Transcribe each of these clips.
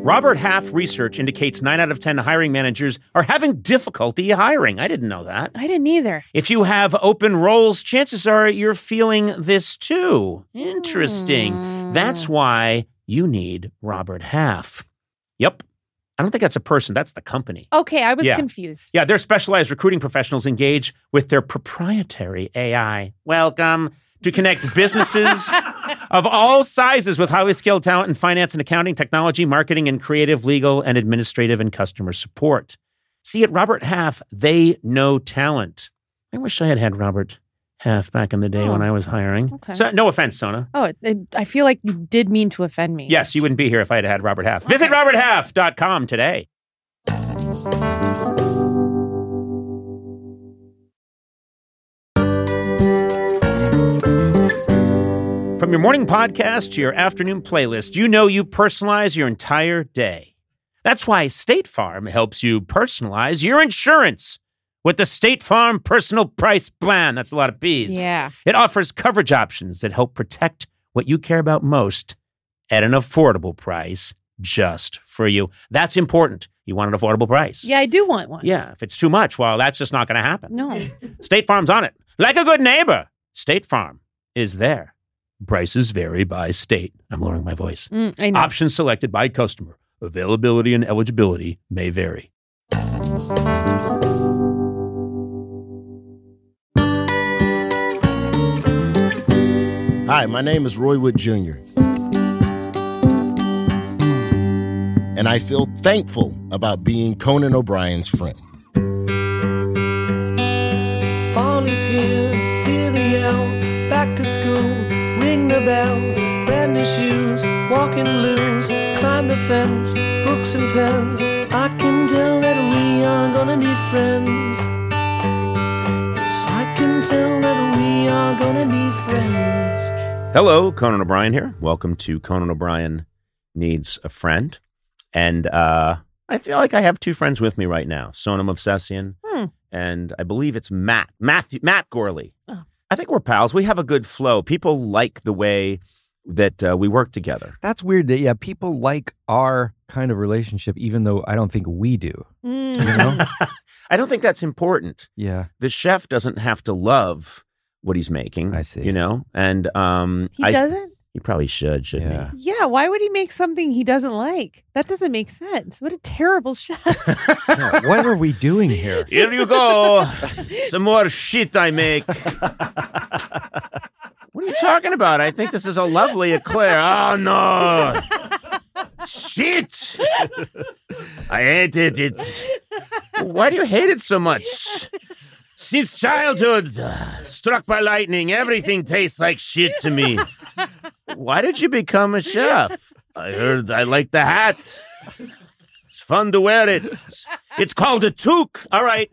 Robert Half research indicates 9 out of 10 hiring managers are having difficulty hiring. I didn't know that. I didn't either. If you have open roles, chances are you're feeling this too. Interesting. That's why you need Robert Half. Yep. I don't think that's a person. That's the company. Okay, I was confused. Yeah, their specialized recruiting professionals engage with their proprietary AI. Welcome to connect businesses of all sizes with highly skilled talent in finance and accounting, technology, marketing, and creative, legal, and administrative and customer support. See, at Robert Half, they know talent. I wish I had had Robert Half back in the day when I was hiring. Okay. So, no offense, Sona. Oh, I feel like you did mean to offend me. Yes, you wouldn't be here if I had had Robert Half. Visit roberthalf.com today. From your morning podcast to your afternoon playlist, you know you personalize your entire day. That's why State Farm helps you personalize your insurance with the State Farm Personal Price Plan. That's a lot of P's. Yeah. It offers coverage options that help protect what you care about most at an affordable price just for you. That's important. You want an affordable price. Yeah, I do want one. Yeah, if it's too much, well, that's just not going to happen. No. State Farm's on it. Like a good neighbor, State Farm is there. Prices vary by state. I'm lowering my voice. I know. Options selected by customer. Availability and eligibility may vary. Hi, my name is Roy Wood Jr. And I feel thankful about being Conan O'Brien's friend. Fall is here, hear the yell, back to school, ring the bell, brand new shoes, walking blues, climb the fence, books and pens, I can tell that we are gonna be friends. Yes, I can tell that we are gonna be friends. Hello, Conan O'Brien here. Welcome to Conan O'Brien Needs a Friend. And I feel like I have two friends with me right now, Sonam Movsesian, and I believe it's Matt Gorley. Oh. I think we're pals. We have a good flow. People like the way that we work together. That's weird that, people like our kind of relationship, even though I don't think we do. You know? I don't think that's important. Yeah. The chef doesn't have to love what he's making. I see. You know? And He doesn't? He probably shouldn't Yeah. he? Yeah, why would he make something he doesn't like? That doesn't make sense. What a terrible chef. Yeah, what are we doing here? Here you go. Some more shit I make. What are you talking about? I think this is a lovely eclair. Oh, no. Shit. I hated it. Why do you hate it so much? Since childhood, struck by lightning, everything tastes like shit to me. Why did you become a chef? I heard I like the hat. It's fun to wear it. It's called a toque. All right.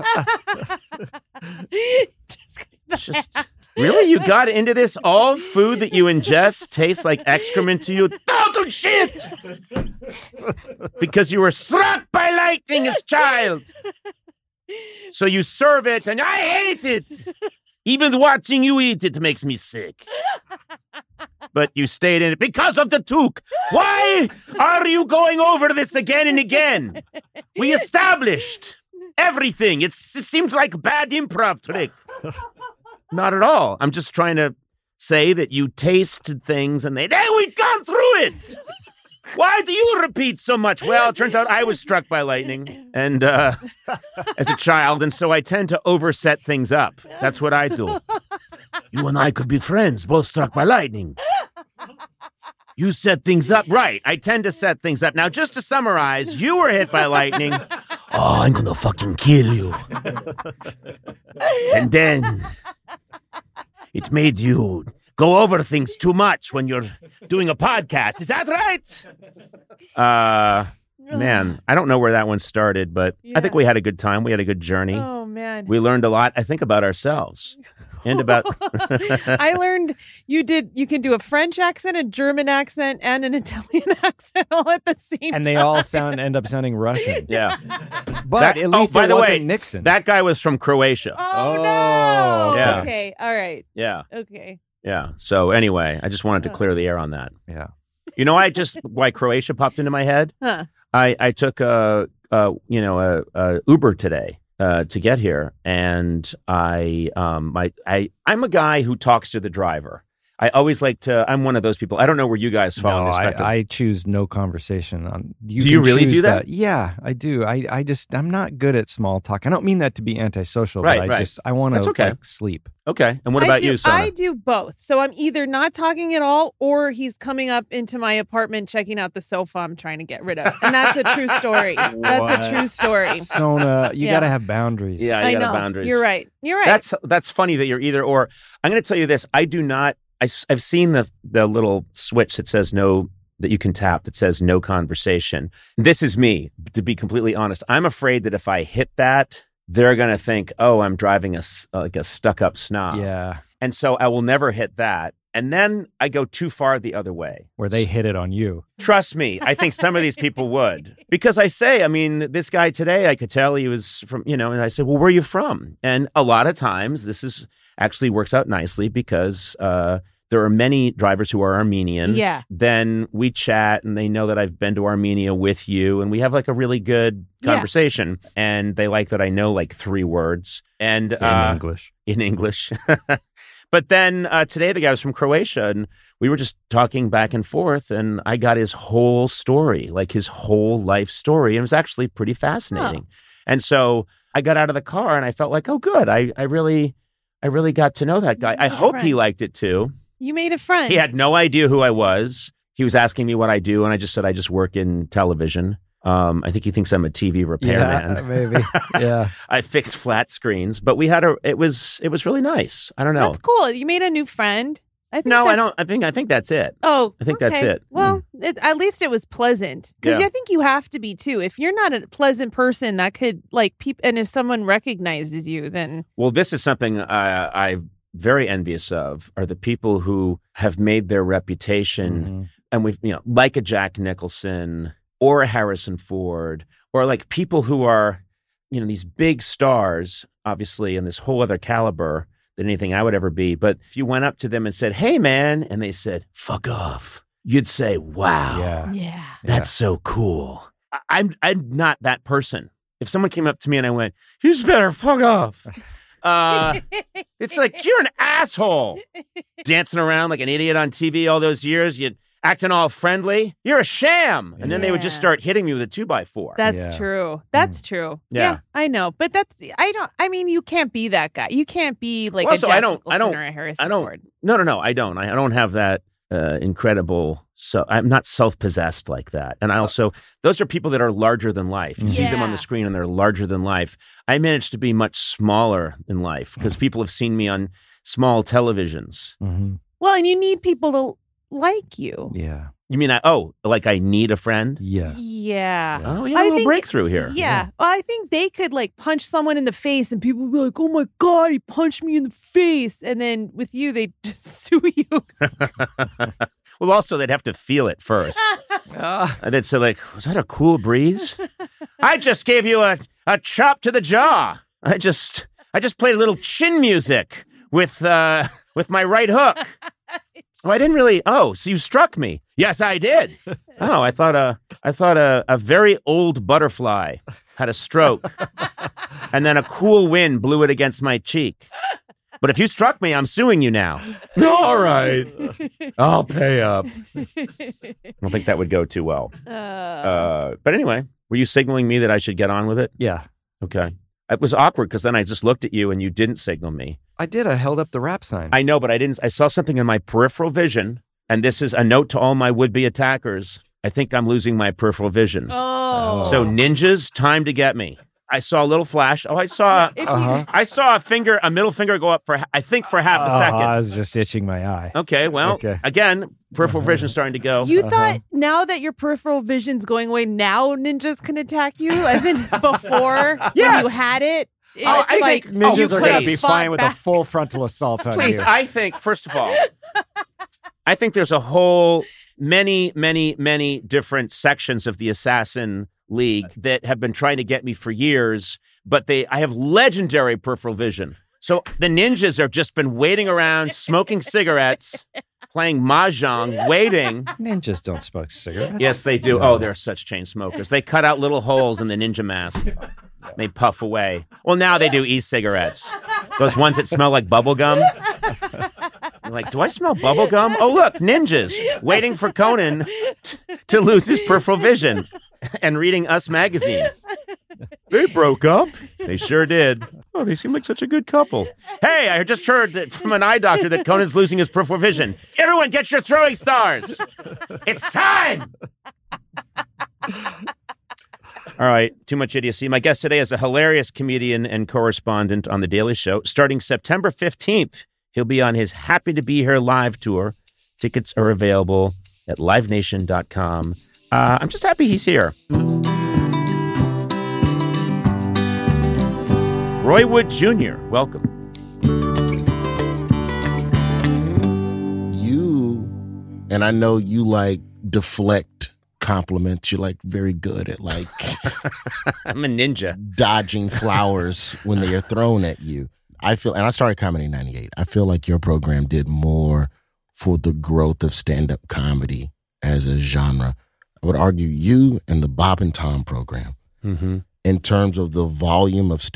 Really? You got into this? All food that you ingest tastes like excrement to you? Total shit! Because you were struck by lightning as a child. So you serve it, and I hate it. Even watching you eat it makes me sick. But you stayed in it because of the toque. Why are you going over this again and again? We established everything. It seems like a bad improv trick. Not at all. I'm just trying to say that you tasted things and we've gone through it. Why do you repeat so much? Well, it turns out I was struck by lightning and as a child, and so I tend to overset things up. That's what I do. You and I could be friends, both struck by lightning. You set things up. Right, I tend to set things up. Now, just to summarize, you were hit by lightning. Oh, I'm gonna fucking kill you. And then it made you go over things too much when you're doing a podcast. Is that right? Man, I don't know where that one started, but I think we had a good time. We had a good journey. Oh, man. We learned a lot, I think, about ourselves. And about I learned you can do a French accent, a German accent, and an Italian accent all at the same time. And they all end up sounding Russian. Yeah. But at least by the wasn't way, Nixon. That guy was from Croatia. Oh, no. Yeah. Okay. All right. Yeah. Okay. Yeah. So anyway, I just wanted to clear the air on that. Yeah. You know, why Croatia popped into my head? Huh. I took a Uber today to get here, and I'm a guy who talks to the driver. I always like to. I'm one of those people. I don't know where you guys fall in No, this spectrum. I choose no conversation. On. Do you can really choose do that? Yeah, I do. I'm not good at small talk. I don't mean that to be antisocial, Right, but I want That's to okay. sleep. Okay, and what about you, Sona? I do both. So I'm either not talking at all, or he's coming up into my apartment, checking out the sofa I'm trying to get rid of, and that's a true story. That's a true story. Sona, you Yeah. got to have boundaries. Yeah, I you got know. boundaries. You're right. You're right. That's funny that you're either or. I'm going to tell you this. I do not. I've seen the little switch that says no, that you can tap that says no conversation. This is me, to be completely honest. I'm afraid that if I hit that, they're going to think, oh, I'm driving a stuck-up snob. Yeah, And so I will never hit that. And then I go too far the other way. where they hit it on you. Trust me, I think some of these people would. Because this guy today, I could tell he was from, and I said, well, where are you from? And a lot of times this is actually works out nicely because there are many drivers who are Armenian. Yeah. Then we chat and they know that I've been to Armenia with you and we have like a really good conversation. And they like that I know like 3 words. And In English. in English. But then today the guy was from Croatia and we were just talking back and forth and I got his whole story, like his whole life story. And it was actually pretty fascinating. And so I got out of the car and I felt like, oh, good. I really got to know that guy. I hope he liked it too. You made a friend. He had no idea who I was. He was asking me what I do. And I just said, I just work in television. I think he thinks I'm a TV repairman. Yeah, maybe. Yeah. I fix flat screens, but it was really nice. I don't know. That's cool. You made a new friend. I don't. I think that's it. Oh, I think that's okay. it. Well, at least it was pleasant because Yeah. I think you have to be too. If you're not a pleasant person, that could and if someone recognizes you, then Well, this is something I'm very envious of are the people who have made their reputation, and we've like a Jack Nicholson or a Harrison Ford, or like people who are these big stars, obviously, in this whole other caliber than anything I would ever be. But if you went up to them and said, "Hey, man," and they said, "Fuck off," you'd say, "Wow, Yeah. that's so cool." I'm not that person. If someone came up to me and I went, "You just better fuck off," it's like you're an asshole, dancing around like an idiot on TV all those years. You acting all friendly. You're a sham, and then they would just Yeah. start hitting me with a 2x4. that's Yeah. true. That's true. Yeah. I know. But I mean, you can't be that guy. You can't be like Also, a Jack I don't- Nicholson or a Harrison Ford. No, I don't. I don't have that incredible. So I'm not self-possessed like that. And I also, those are people that are larger than life. You see them on Yeah. the screen and they're larger than life. I managed to be much smaller in life because people have seen me on small televisions. Mm-hmm. Well, and you need people to like you. Yeah. You mean I need a friend? Yeah. Yeah. Oh, yeah, a I little think- breakthrough here. Yeah. Well, I think they could like punch someone in the face and people would be like, oh my God, he punched me in the face. And then with you, they just sue you. Well, also they'd have to feel it first. And they'd say like, was that a cool breeze? I just gave you a chop to the jaw. I just played a little chin music with my right hook. Oh, I didn't really. Oh, so you struck me? Yes, I did. Oh, I thought a very old butterfly had a stroke, and then a cool wind blew it against my cheek. But if you struck me, I'm suing you now. All right, I'll pay up. I don't think that would go too well. But anyway, were you signaling me that I should get on with it? Yeah. Okay. It was awkward because then I just looked at you and you didn't signal me. I did. I held up the rap sign. I know, but I didn't. I saw something in my peripheral vision, and this is a note to all my would-be attackers. I think I'm losing my peripheral vision. Oh. So ninjas, time to get me. I saw a little flash. Oh, I saw a middle finger go up for half a second. I was just itching my eye. Okay, well, Okay. Again, peripheral vision starting to go. You thought now that your peripheral vision's going away, now ninjas can attack you, as in before when Yes. you had it? Oh, I like, think you Ninjas are going to could've be fought fine with a back. full frontal assault on Please, you. I think, first of all, I think there's a whole many different sections of the Assassin League that have been trying to get me for years, but I have legendary peripheral vision. So the ninjas have just been waiting around, smoking cigarettes, playing mahjong, waiting. Ninjas don't smoke cigarettes. Yes, they do. Oh, they're such chain smokers. They cut out little holes in the ninja mask. They puff away. Well, now they do e-cigarettes. Those ones that smell like bubble gum. You're like, do I smell bubble gum? Oh, look, ninjas waiting for Conan to lose his peripheral vision and reading Us magazine. They broke up. They sure did. Oh, they seem like such a good couple. Hey, I just heard that from an eye doctor that Conan's losing his peripheral vision. Everyone get your throwing stars. It's time. All right, too much idiocy. My guest today is a hilarious comedian and correspondent on The Daily Show. Starting September 15th, he'll be on his Happy to Be Here live tour. Tickets are available at livenation.com. I'm just happy he's here. Roy Wood Jr., welcome. You, and I know you like deflect compliments. You're like very good at like I'm a ninja. Dodging flowers when they are thrown at you. I feel, and I started comedy in 98. I feel like your program did more for the growth of stand-up comedy as a genre. I would argue you and the Bob and Tom program. Mm-hmm. In terms of the volume of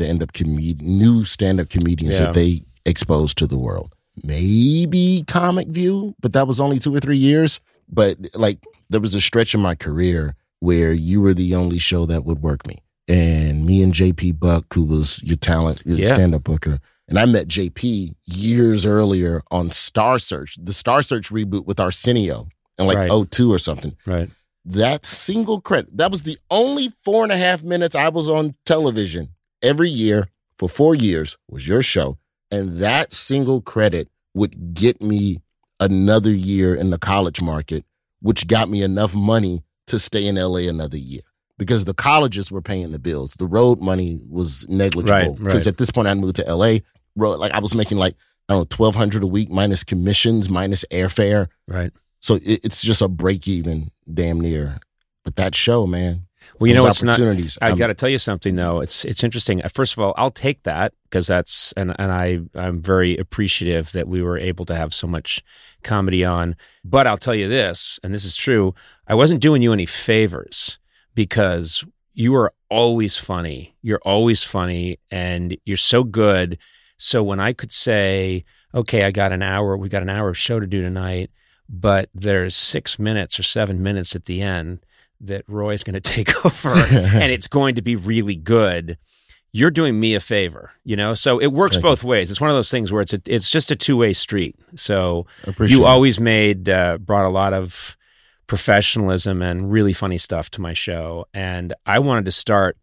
new stand-up comedians that they exposed to the world. Maybe Comic View, but that was only 2 or 3 years. But like there was a stretch in my career where you were the only show that would work me. And me and JP Buck, who was your stand-up booker, and I met JP years earlier on Star Search, the Star Search reboot with Arsenio in like 2002 or something. Right. That single credit, that was the only 4.5 minutes I was on television every year for 4 years was your show. And that single credit would get me another year in the college market, which got me enough money to stay in LA another year because the colleges were paying the bills. The road money was negligible because at this point I moved to LA. I was making like, I don't know, $1,200 a week minus commissions, minus airfare. Right. So it's just a break even, damn near. But that show, man. Well, you know, it's opportunities. I got to tell you something though. It's interesting. First of all, I'll take that because that's and I'm very appreciative that we were able to have so much comedy on. But I'll tell you this, and this is true. I wasn't doing you any favors because you are always funny. You're always funny, and you're so good. So when I could say, okay, we got an hour of show to do tonight. But there's 6 minutes or 7 minutes at the end that Roy's going to take over and it's going to be really good. You're doing me a favor, you know? So it works both ways. It's one of those things where it's just a two-way street. So you always brought a lot of professionalism and really funny stuff to my show. And I wanted to start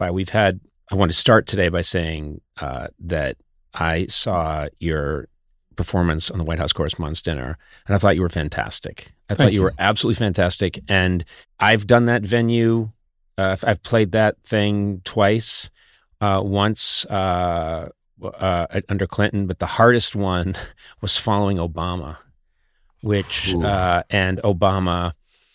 today by saying that I saw your performance on the White House Correspondents' Dinner, and I thought you were fantastic. I thought you were absolutely fantastic, and I've done that venue. I've played that thing twice. Once under Clinton, but the hardest one was following Obama, and Obama,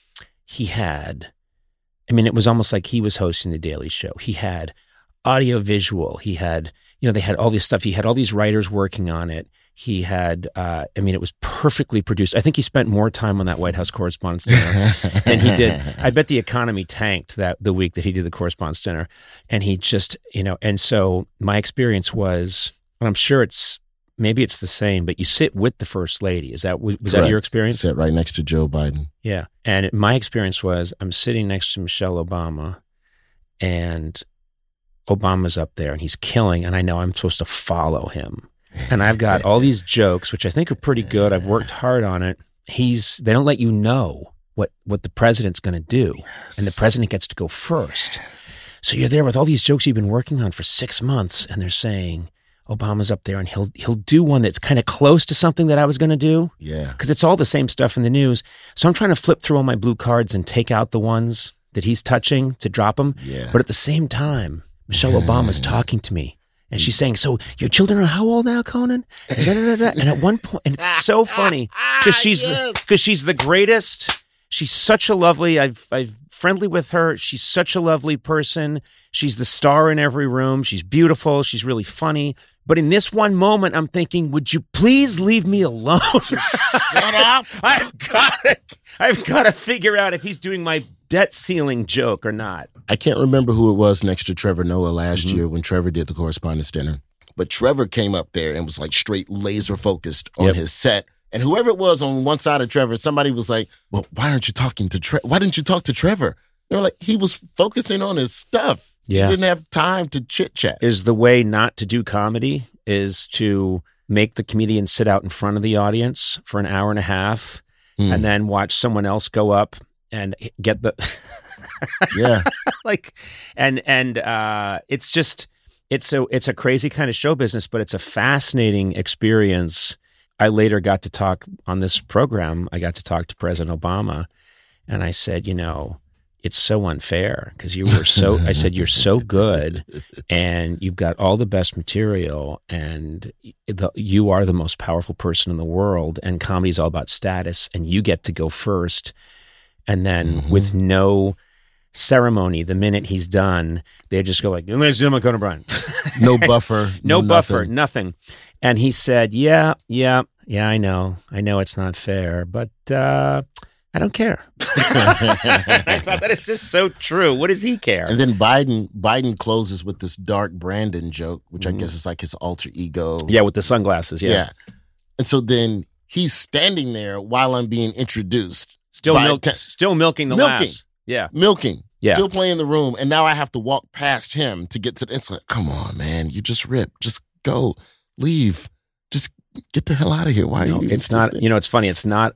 it was almost like he was hosting the Daily Show. He had audio visual. He had, they had all this stuff. He had all these writers working on it. He had, it was perfectly produced. I think he spent more time on that White House Correspondents' Dinner than he did. I bet the economy tanked the week that he did the Correspondents' Dinner. And he just, and so my experience was, and I'm sure maybe it's the same, but you sit with the First Lady. Was that your experience? Sit right next to Joe Biden. Yeah. And my experience was I'm sitting next to Michelle Obama, and Obama's up there and he's killing, and I know I'm supposed to follow him. And I've got all these jokes, which I think are pretty good. I've worked hard on it. They don't let you know what the president's going to do. Yes. And the president gets to go first. Yes. So you're there with all these jokes you've been working on for 6 months, and they're saying, Obama's up there and he'll do one that's kind of close to something that I was going to do. Yeah. Because it's all the same stuff in the news. So I'm trying to flip through all my blue cards and take out the ones that he's touching to drop them. Yeah. But at the same time, Michelle Obama's talking to me. And she's saying, so your children are how old now, Conan? And at one point, and it's so funny because she's the greatest. She's such a lovely. I've friendly with her. She's such a lovely person. She's the star in every room. She's beautiful. She's really funny. But in this one moment, I'm thinking, would you please leave me alone? Shut up. I've got to figure out if he's doing my debt ceiling joke or not. I can't remember who it was next to Trevor Noah last year when Trevor did the Correspondents' Dinner. But Trevor came up there and was like straight laser focused on his set. And whoever it was on one side of Trevor, somebody was like, well, why aren't you talking to Trevor? Why didn't you talk to Trevor? They were like, he was focusing on his stuff. Yeah. He didn't have time to chit chat. Is the way not to do comedy is to make the comedian sit out in front of the audience for an hour and a half and then watch someone else go up and get the it's just it's a crazy kind of show business, but it's a fascinating experience. I later got to talk on this program. I got to talk to President Obama, and I said, it's so unfair because you were so. I said, you're so good, and you've got all the best material, and you are the most powerful person in the world, and comedy is all about status, and you get to go first, and then with no ceremony, the minute he's done, they just go like, "Ladies and gentlemen, Conan O'Brien." No buffer. No buffer, nothing. And he said, yeah, I know it's not fair, but I don't care. I thought that is just so true. What does he care? And then Biden closes with this dark Brandon joke, which I guess is like his alter ego. Yeah, with the sunglasses, yeah. And so then he's standing there while I'm being introduced. Still milking the laughs. Yeah. Milking. Yeah. Still playing the room. And now I have to walk past him to get to the... It's like, come on, man. You just ripped. Just go. Leave. Just get the hell out of here. Why are you... It's not... it's funny. It's not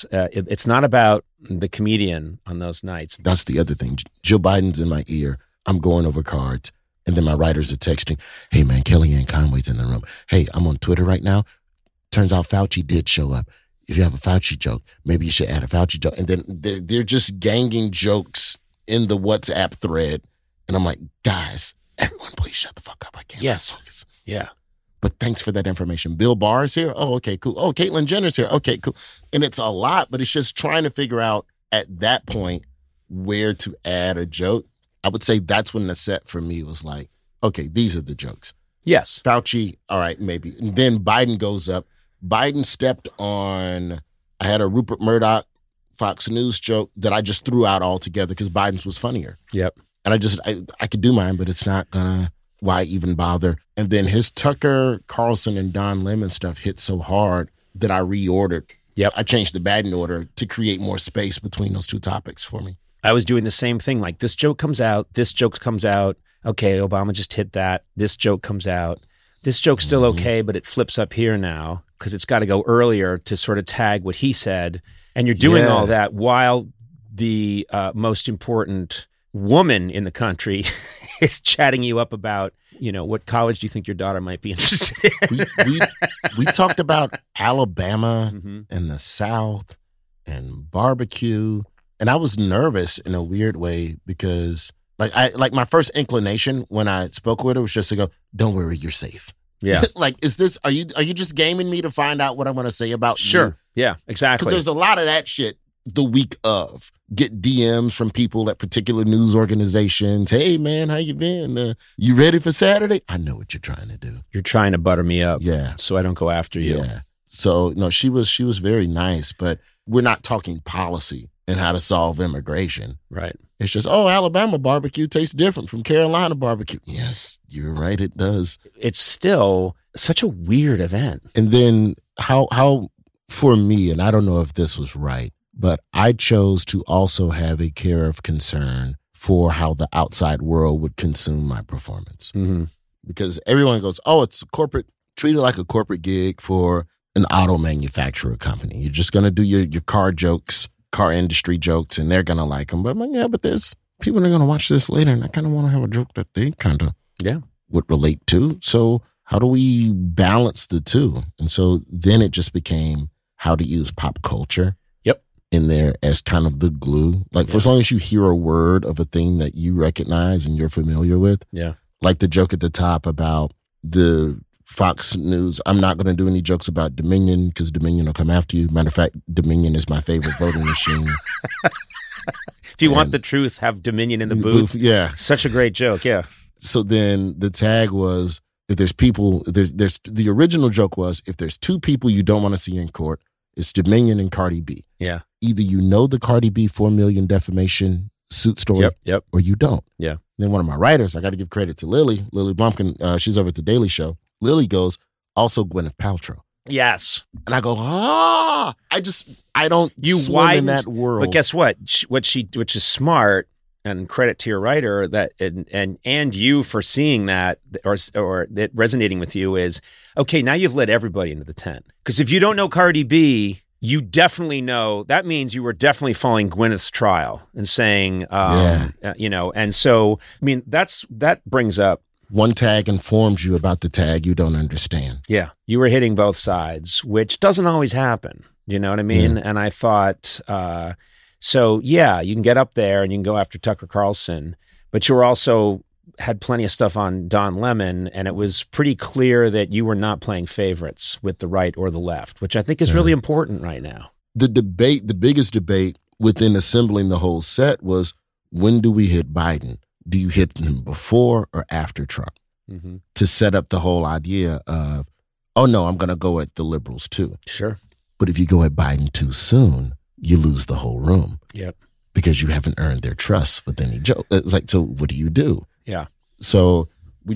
about the comedian on those nights. That's the other thing. Joe Biden's in my ear. I'm going over cards. And then my writers are texting, hey, man, Kellyanne Conway's in the room. Hey, I'm on Twitter right now. Turns out Fauci did show up. If you have a Fauci joke, maybe you should add a Fauci joke. And then they're just ganging jokes in the WhatsApp thread. And I'm like, guys, everyone, please shut the fuck up. I can't focus. Yeah. But thanks for that information. Bill Barr's here. Oh, okay, cool. Oh, Caitlyn Jenner's here. Okay, cool. And it's a lot, but it's just trying to figure out at that point where to add a joke. I would say that's when the set for me was like, okay, these are the jokes. Yes. Fauci, all right, maybe. And then Biden goes up. Biden stepped on, I had a Rupert Murdoch Fox News joke that I just threw out altogether because Biden's was funnier. Yep. And I could do mine, but it's not gonna, why even bother? And then his Tucker Carlson and Don Lemon stuff hit so hard that I reordered. Yep. I changed the batting order to create more space between those two topics for me. I was doing the same thing. Like this joke comes out. Okay, Obama just hit that. This joke comes out. This joke's still okay, but it flips up here now because it's got to go earlier to sort of tag what he said. And you're doing all that while the most important woman in the country is chatting you up about, what college do you think your daughter might be interested in? we talked about Alabama and the South and barbecue. And I was nervous in a weird way because my first inclination when I spoke with her was just to go, don't worry, you're safe. Yeah. Are you just gaming me to find out what I'm going to say about you? Sure. Yeah, exactly. Because there's a lot of that shit the week of. Get DMs from people at particular news organizations. Hey, man, how you been? You ready for Saturday? I know what you're trying to do. You're trying to butter me up. Yeah. So I don't go after you. Yeah. So, no, she was very nice, but we're not talking policy and how to solve immigration. Right. It's just, Alabama barbecue tastes different from Carolina barbecue. Yes, you're right, it does. It's still such a weird event. And then how for me, and I don't know if this was right, but I chose to also have a care of concern for how the outside world would consume my performance. Mm-hmm. Because everyone goes, it's a corporate, treat it like a corporate gig for an auto manufacturer company. You're just going to do your car jokes, car industry jokes, and they're going to like them. But I'm like, but there's people that are going to watch this later, and I kind of want to have a joke that they kind of would relate to. So how do we balance the two? And so then it just became how to use pop culture in there as kind of the glue. Like for as long as you hear a word of a thing that you recognize and you're familiar with. Yeah. Like the joke at the top about the Fox News. I'm not going to do any jokes about Dominion because Dominion will come after you. Matter of fact, Dominion is my favorite voting machine. If you want the truth, have dominion in the booth. Yeah. Such a great joke. Yeah. So then the tag was, if there's people, there's the original joke was, if there's two people you don't want to see in court, it's Dominion and Cardi B. Yeah. Either you know the Cardi B 4 million defamation suit story, Yep. or you don't. Yeah. And then one of my writers, I got to give credit to Lily Blumpkin. She's over at The Daily Show. Lily goes, also Gwyneth Paltrow. Yes. And I go, I don't swim in that world. But guess what? Which is smart, and credit to your writer that and you for seeing that or that resonating with you is, okay, now you've let everybody into the tent. Because if you don't know Cardi B, you definitely know, that means you were definitely following Gwyneth's trial and saying, and so, I mean, that brings up, one tag informs you about the tag you don't understand. Yeah. You were hitting both sides, which doesn't always happen. You know what I mean? And I thought, so yeah, you can get up there and you can go after Tucker Carlson, but you were also had plenty of stuff on Don Lemon, and it was pretty clear that you were not playing favorites with the right or the left, which I think is really important right now. The biggest debate within assembling the whole set was, when do we hit Biden? Do you hit him before or after Trump? Mm-hmm. To set up the whole idea of, oh no, I'm going to go at the liberals too. Sure. But if you go at Biden too soon, you lose the whole room. Yep. Because you haven't earned their trust with any joke. It's like, so what do you do? Yeah. So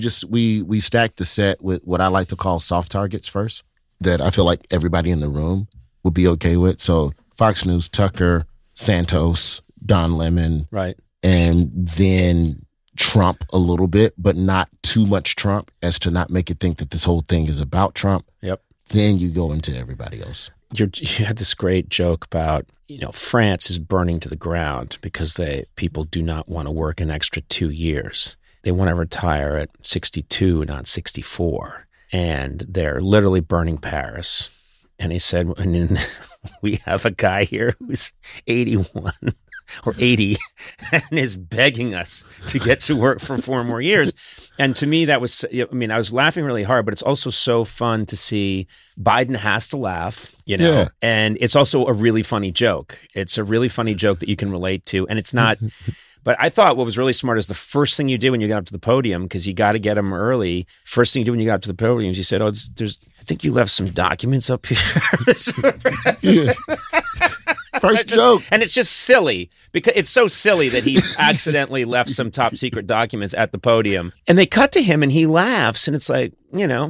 we stacked the set with what I like to call soft targets first, that I feel like everybody in the room would be okay with. So Fox News, Tucker, Santos, Don Lemon. Right. And then Trump a little bit, but not too much Trump as to not make it think that this whole thing is about Trump. Yep. Then you go into everybody else. You had this great joke about, France is burning to the ground because people do not want to work an extra 2 years. They want to retire at 62, not 64. And they're literally burning Paris. And he said, and then we have a guy here who's 81 or 80 and is begging us to get to work for 4 more years. And to me, that was, I was laughing really hard, but it's also so fun to see Biden has to laugh, and it's also a really funny joke. It's a really funny joke that you can relate to. And it's not, but I thought what was really smart is the first thing you did when you got up to the podium, because you got to get them early. First thing you do when you got up to the podium is you said, I think you left some documents up here. First joke. And it's just silly, because it's so silly that he accidentally left some top secret documents at the podium. And they cut to him and he laughs. And it's like,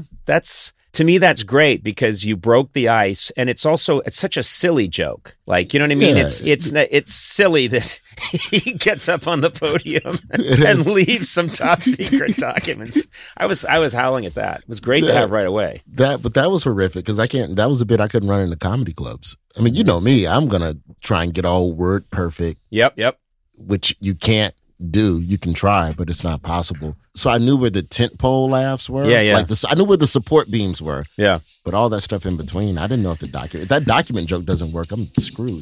to me, that's great, because you broke the ice. And it's such a silly joke. Like, you know what I mean? Yeah. It's silly that he gets up on the podium and leaves some top secret documents. I was howling at that. It was great to have right away. But that was horrific, because that was a bit I couldn't run into comedy clubs. I mean, you know me, I'm going to try and get all word perfect. Yep. Which you can't do. You can try, but it's not possible. So I knew where the tentpole laughs were. Yeah. Like I knew where the support beams were. Yeah. But all that stuff in between, I didn't know if if that document joke doesn't work, I'm screwed.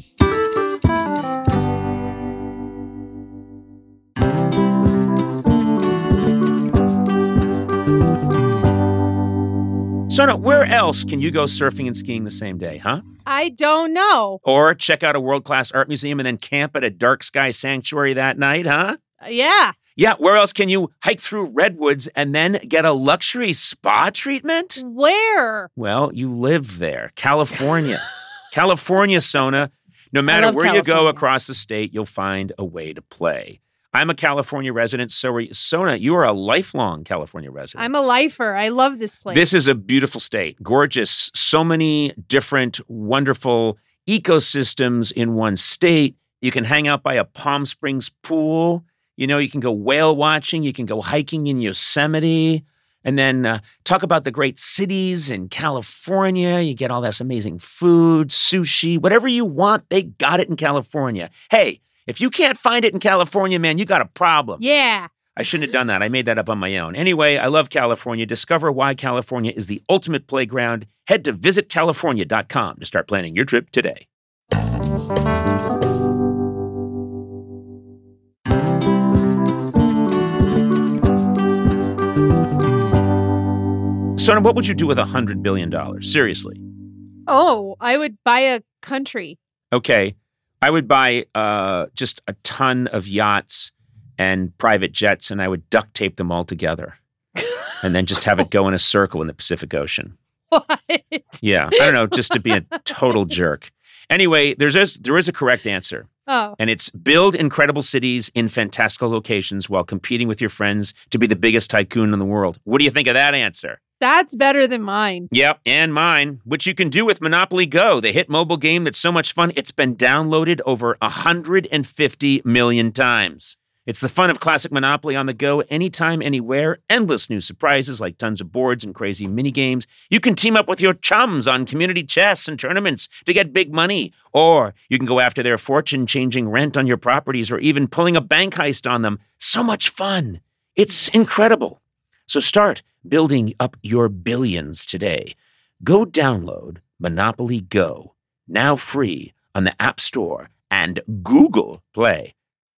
Sona, where else can you go surfing and skiing the same day, huh? I don't know. Or check out a world-class art museum and then camp at a dark sky sanctuary that night, huh? Yeah. Yeah, where else can you hike through redwoods and then get a luxury spa treatment? Where? Well, you live there. California. California, Sona. No matter where you go across the state, you'll find a way to play. I'm a California resident, so Sona, you are a lifelong California resident. I'm a lifer. I love this place. This is a beautiful state. Gorgeous. So many different, wonderful ecosystems in one state. You can hang out by a Palm Springs pool. You can go whale watching. You can go hiking in Yosemite. And then talk about the great cities in California. You get all this amazing food, sushi, whatever you want, they got it in California. Hey, if you can't find it in California, man, you got a problem. Yeah. I shouldn't have done that. I made that up on my own. Anyway, I love California. Discover why California is the ultimate playground. Head to visitcalifornia.com to start planning your trip today. Sona, what would you do with $100 billion? Seriously. Oh, I would buy a country. Okay. I would buy just a ton of yachts and private jets, and I would duct tape them all together and then just have it go in a circle in the Pacific Ocean. What? Yeah. I don't know, just to be a total jerk. Anyway, there is a correct answer. Oh. And it's build incredible cities in fantastical locations while competing with your friends to be the biggest tycoon in the world. What do you think of that answer? That's better than mine. Yep, and mine, which you can do with Monopoly Go, the hit mobile game that's so much fun, it's been downloaded over 150 million times. It's the fun of classic Monopoly on the go, anytime, anywhere, endless new surprises like tons of boards and crazy mini games. You can team up with your chums on community chess and tournaments to get big money, or you can go after their fortune-changing rent on your properties or even pulling a bank heist on them. So much fun. It's incredible. So start building up your billions today. Go download Monopoly Go, now free on the App Store and Google Play.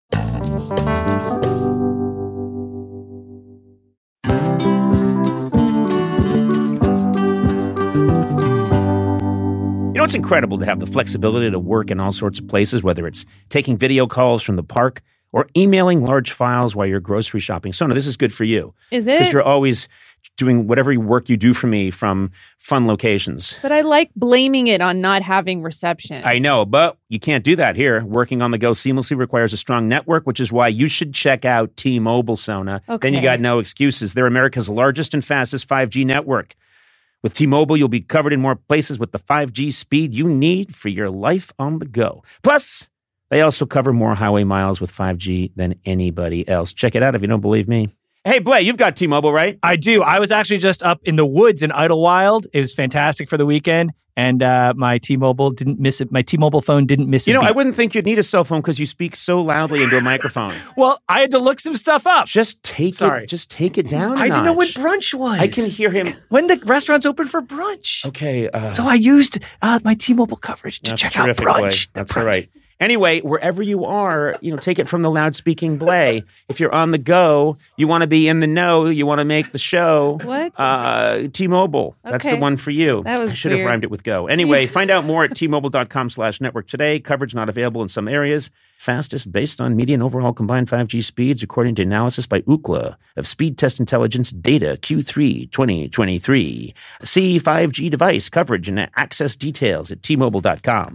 You know, it's incredible to have the flexibility to work in all sorts of places, whether it's taking video calls from the park or emailing large files while you're grocery shopping. Sona, this is good for you. Is it? Because you're always doing whatever work you do for me from fun locations. But I like blaming it on not having reception. I know, but you can't do that here. Working on the go seamlessly requires a strong network, which is why you should check out T-Mobile, Sona. Okay. Then you got no excuses. They're America's largest and fastest 5G network. With T-Mobile, you'll be covered in more places with the 5G speed you need for your life on the go. Plus, they also cover more highway miles with 5G than anybody else. Check it out if you don't believe me. Hey, Blay, you've got T-Mobile, right? I do. I was actually just up in the woods in Idlewild. It was fantastic for the weekend, and my T-Mobile didn't miss it. My T-Mobile phone didn't miss it. You know, I wouldn't think you'd need a cell phone because you speak so loudly into a microphone. Well, I had to look some stuff up. Just take it down a I didn't know what notch. brunch was. I can hear him. When the restaurant's open for brunch. Okay. So I used my T-Mobile coverage to That's check out terrific, brunch. Blay. The That's brunch. all right. Anyway, wherever you are, take it from the loud-speaking Blay. If you're on the go, you want to be in the know, you want to make the show. What? T-Mobile. That's the Okay. one for you. That was I should have weird. rhymed it with go. Anyway, find out more at T-Mobile.com/network today. Coverage not available in some areas. Fastest based on median overall combined 5G speeds, according to analysis by Ookla of Speed Test Intelligence data Q3 2023. See 5G device coverage and access details at T-Mobile.com.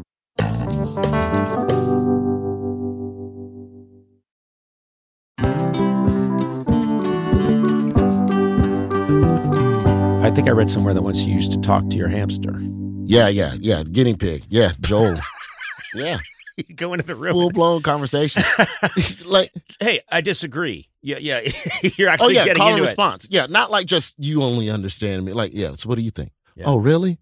I think I read somewhere that once you used to talk to your hamster. Yeah. Guinea pig. Yeah, Joel. Yeah. You go into the room. Full-blown conversation. Like, Hey, I disagree. Yeah. You're oh actually yeah, getting call and into it. response. Yeah, not like just you only understand me. Like, yeah, so what do you think? Yeah. Oh, really?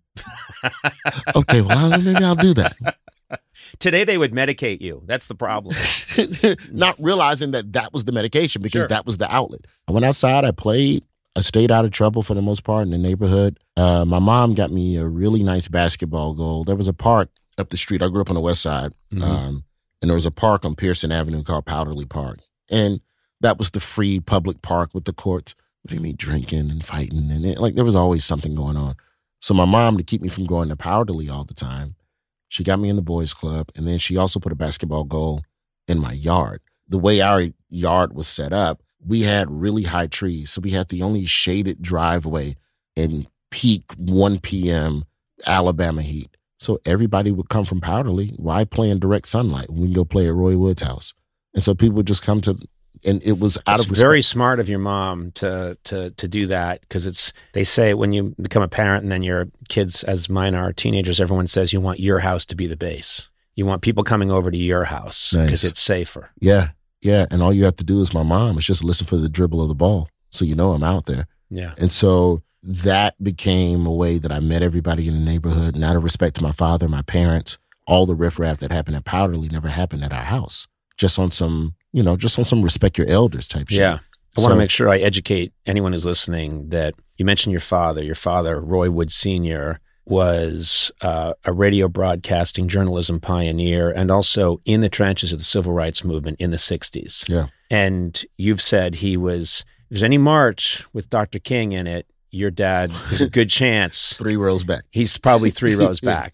Okay, well, maybe I'll do that. Today they would medicate you. That's the problem. Not realizing that was the medication because Sure. that was the outlet. I went outside, I played, I stayed out of trouble for the most part in the neighborhood. My mom got me a really nice basketball goal. There was a park up the street. I grew up on the west side. And there was a park on Pearson Avenue called Powderly Park. And that was the free public park with the courts. What do you mean drinking and fighting? And there was always something going on. So my mom, to keep me from going to Powderly all the time, she got me in the boys club. And then she also put a basketball goal in my yard. The way our yard was set up, we had really high trees. So we had the only shaded driveway in peak 1 p.m. Alabama heat. So everybody would come from Powderly. Why play in direct sunlight? We can go play at Roy Wood's house. And so people would just come to, and it was out It's of respect. very smart of your mom to do that because they say when you become a parent and then your kids, as mine are teenagers, everyone says you want your house to be the base. You want people coming over to your house because Nice. it's safer. Yeah. And all you have to do is my mom is just listen for the dribble of the ball. So you know I'm out there. Yeah. And so that became a way that I met everybody in the neighborhood. And out of respect to my father, my parents, all the riffraff that happened at Powderly never happened at our house. Just on some respect your elders type shit. Yeah. I want to So- make sure I educate anyone who's listening that you mentioned your father. Your father, Roy Wood Sr., was a radio broadcasting journalism pioneer and also in the trenches of the civil rights movement in the 60s. Yeah. And you've said if there's any march with Dr. King in it, your dad, there's a good chance 3 rows back. he's probably 3 rows Yeah. back.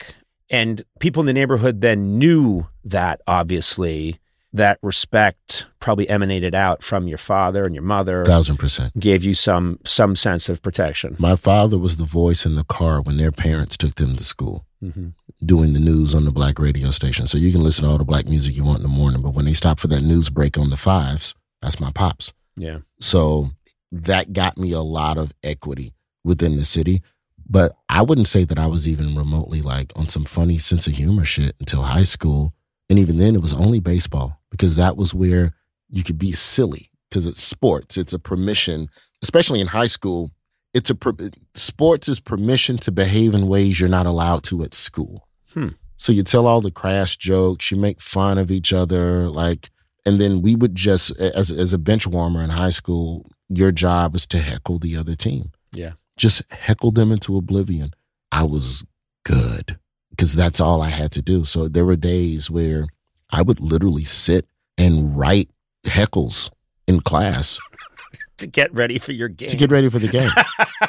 And people in the neighborhood then knew that, obviously, that respect probably emanated out from your father and your mother. 1,000%. Gave you some sense of protection. My father was the voice in the car when their parents took them to school, doing the news on the black radio station. So you can listen to all the black music you want in the morning, but when they stop for that news break on the 5s, that's my pops. Yeah. So that got me a lot of equity within the city. But I wouldn't say that I was even remotely like on some funny sense of humor shit until high school. And even then, it was only baseball, because that was where you could be silly, because it's sports. It's a permission, especially in high school. Sports is permission to behave in ways you're not allowed to at school. So you tell all the crass jokes, you make fun of each other, and then we would just, as a bench warmer in high school, your job was to heckle the other team. Yeah. Just heckle them into oblivion. I was good, because that's all I had to do. So there were days where I would literally sit and write heckles in class. To get ready for your game. To get ready for the game.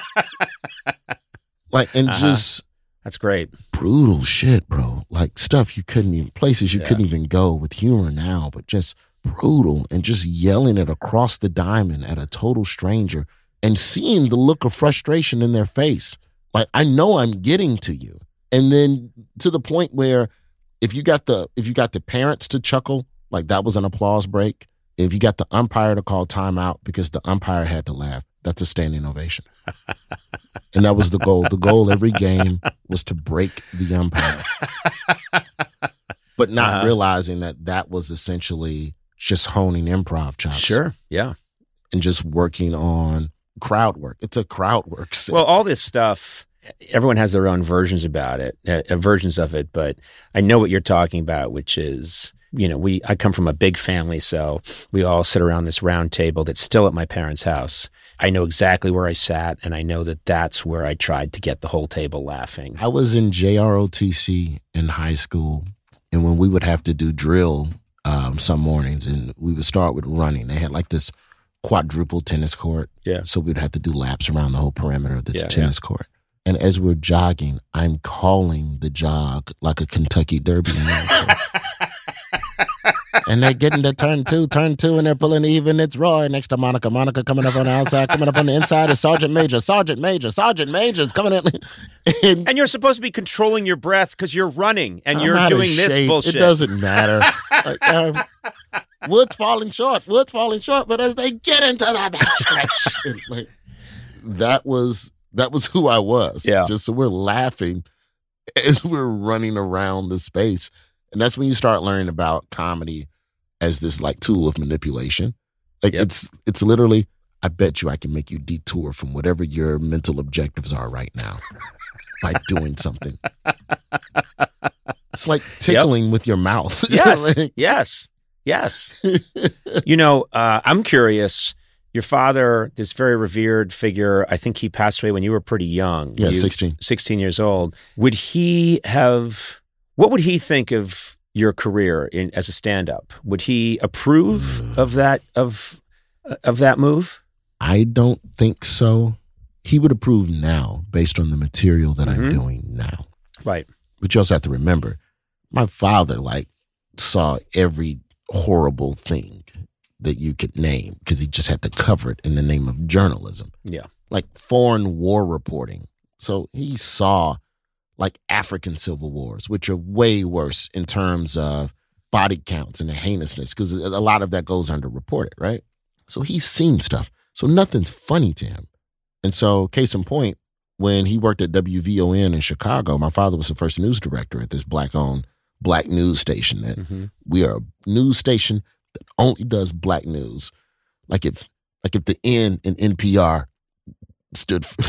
Just... That's great. Brutal shit, bro. Like stuff you couldn't even, places you couldn't even go with humor now, but just brutal, and just yelling it across the diamond at a total stranger and seeing the look of frustration in their face. Like, I know I'm getting to you. And then to the point where if you got the parents to chuckle, like that was an applause break. If you got the umpire to call timeout because the umpire had to laugh, that's a standing ovation. And that was the goal. The goal every game was to break the umpire. But not realizing that was essentially just honing improv chops. Sure, yeah. And just working on crowd work. It's a crowd work set. Well, all this stuff, everyone has their own versions about it, versions of it, but I know what you're talking about, which is, I come from a big family, so we all sit around this round table that's still at my parents' house. I know exactly where I sat, and I know that that's where I tried to get the whole table laughing. I was in JROTC in high school, and when we would have to do drill some mornings, and we would start with running, they had like this quadruple tennis court. Yeah. So we'd have to do laps around the whole perimeter of this tennis court. And as we're jogging, I'm calling the jog like a Kentucky Derby announcer. And they're getting to turn two, and they're pulling even. It's Roy next to Monica. Monica coming up on the outside, coming up on the inside is Sergeant Major. Sergeant Major's coming in. And you're supposed to be controlling your breath because you're running and you're doing this bullshit. It doesn't matter. Wood's falling short, but as they get into the backstretch, that was who I was. Yeah. Just so we're laughing as we're running around the space. And that's when you start learning about comedy as this like tool of manipulation. It's literally, I bet you I can make you detour from whatever your mental objectives are right now by doing something. It's like tickling with your mouth. Yes. I'm curious. Your father, this very revered figure, I think he passed away when you were pretty young. Yeah, 16. 16 years old. What would he think of your career as a stand-up? Would he approve of that move? I don't think so. He would approve now based on the material that I'm doing now. Right. But you also have to remember, my father saw every horrible thing that you could name because he just had to cover it in the name of journalism. Yeah. Like foreign war reporting. So he saw African civil wars, which are way worse in terms of body counts and the heinousness, because a lot of that goes underreported, right? So he's seen stuff. So nothing's funny to him. And so, case in point, when he worked at WVON in Chicago, my father was the first news director at this black-owned black news station. We are a news station that only does black news. Like if the N in NPR stood for...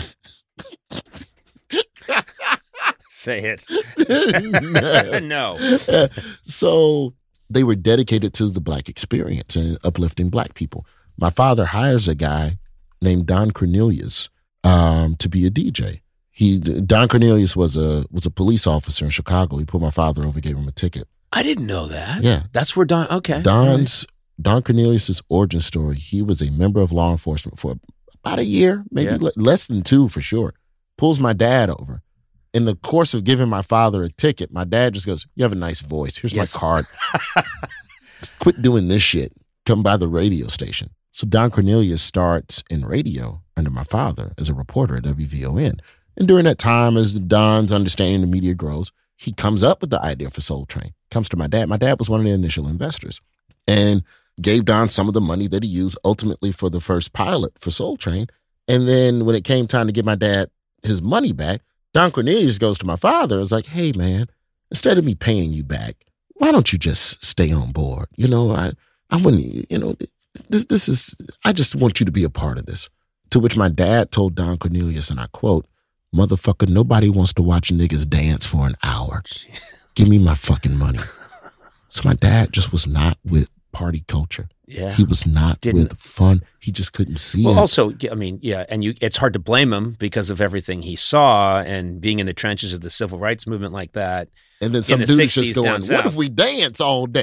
Say it. No. So they were dedicated to the black experience and uplifting black people. My father hires a guy named Don Cornelius to be a DJ. Don Cornelius was a police officer in Chicago. He put my father over, gave him a ticket. I didn't know that. Yeah. That's where Don, okay. Don Cornelius's origin story, he was a member of law enforcement for about a year, maybe less than 2 for sure. Pulls my dad over. in the course of giving my father a ticket, my dad just goes, "You have a nice voice. Here's Yes. my card. Quit doing this shit. Come by the radio station." So Don Cornelius starts in radio under my father as a reporter at WVON. And during that time, as Don's understanding the media grows, he comes up with the idea for Soul Train. Comes to my dad. My dad was one of the initial investors and gave Don some of the money that he used ultimately for the first pilot for Soul Train. And then when it came time to give my dad his money back, Don Cornelius goes to my father. It's like, "Hey, man, instead of me paying you back, why don't you just stay on board? You know, I wouldn't, you know, this is, I just want you to be a part of this." To which my dad told Don Cornelius, and I quote, "Motherfucker, nobody wants to watch niggas dance for an hour. Give me my fucking money." So my dad just was not with party culture. Yeah. He was not with fun. He just couldn't see Well, it. also, I mean, yeah, and it's hard to blame him because of everything he saw and being in the trenches of the civil rights movement like that. And then some the dude's 60s just going, down "What south." if we dance all day?"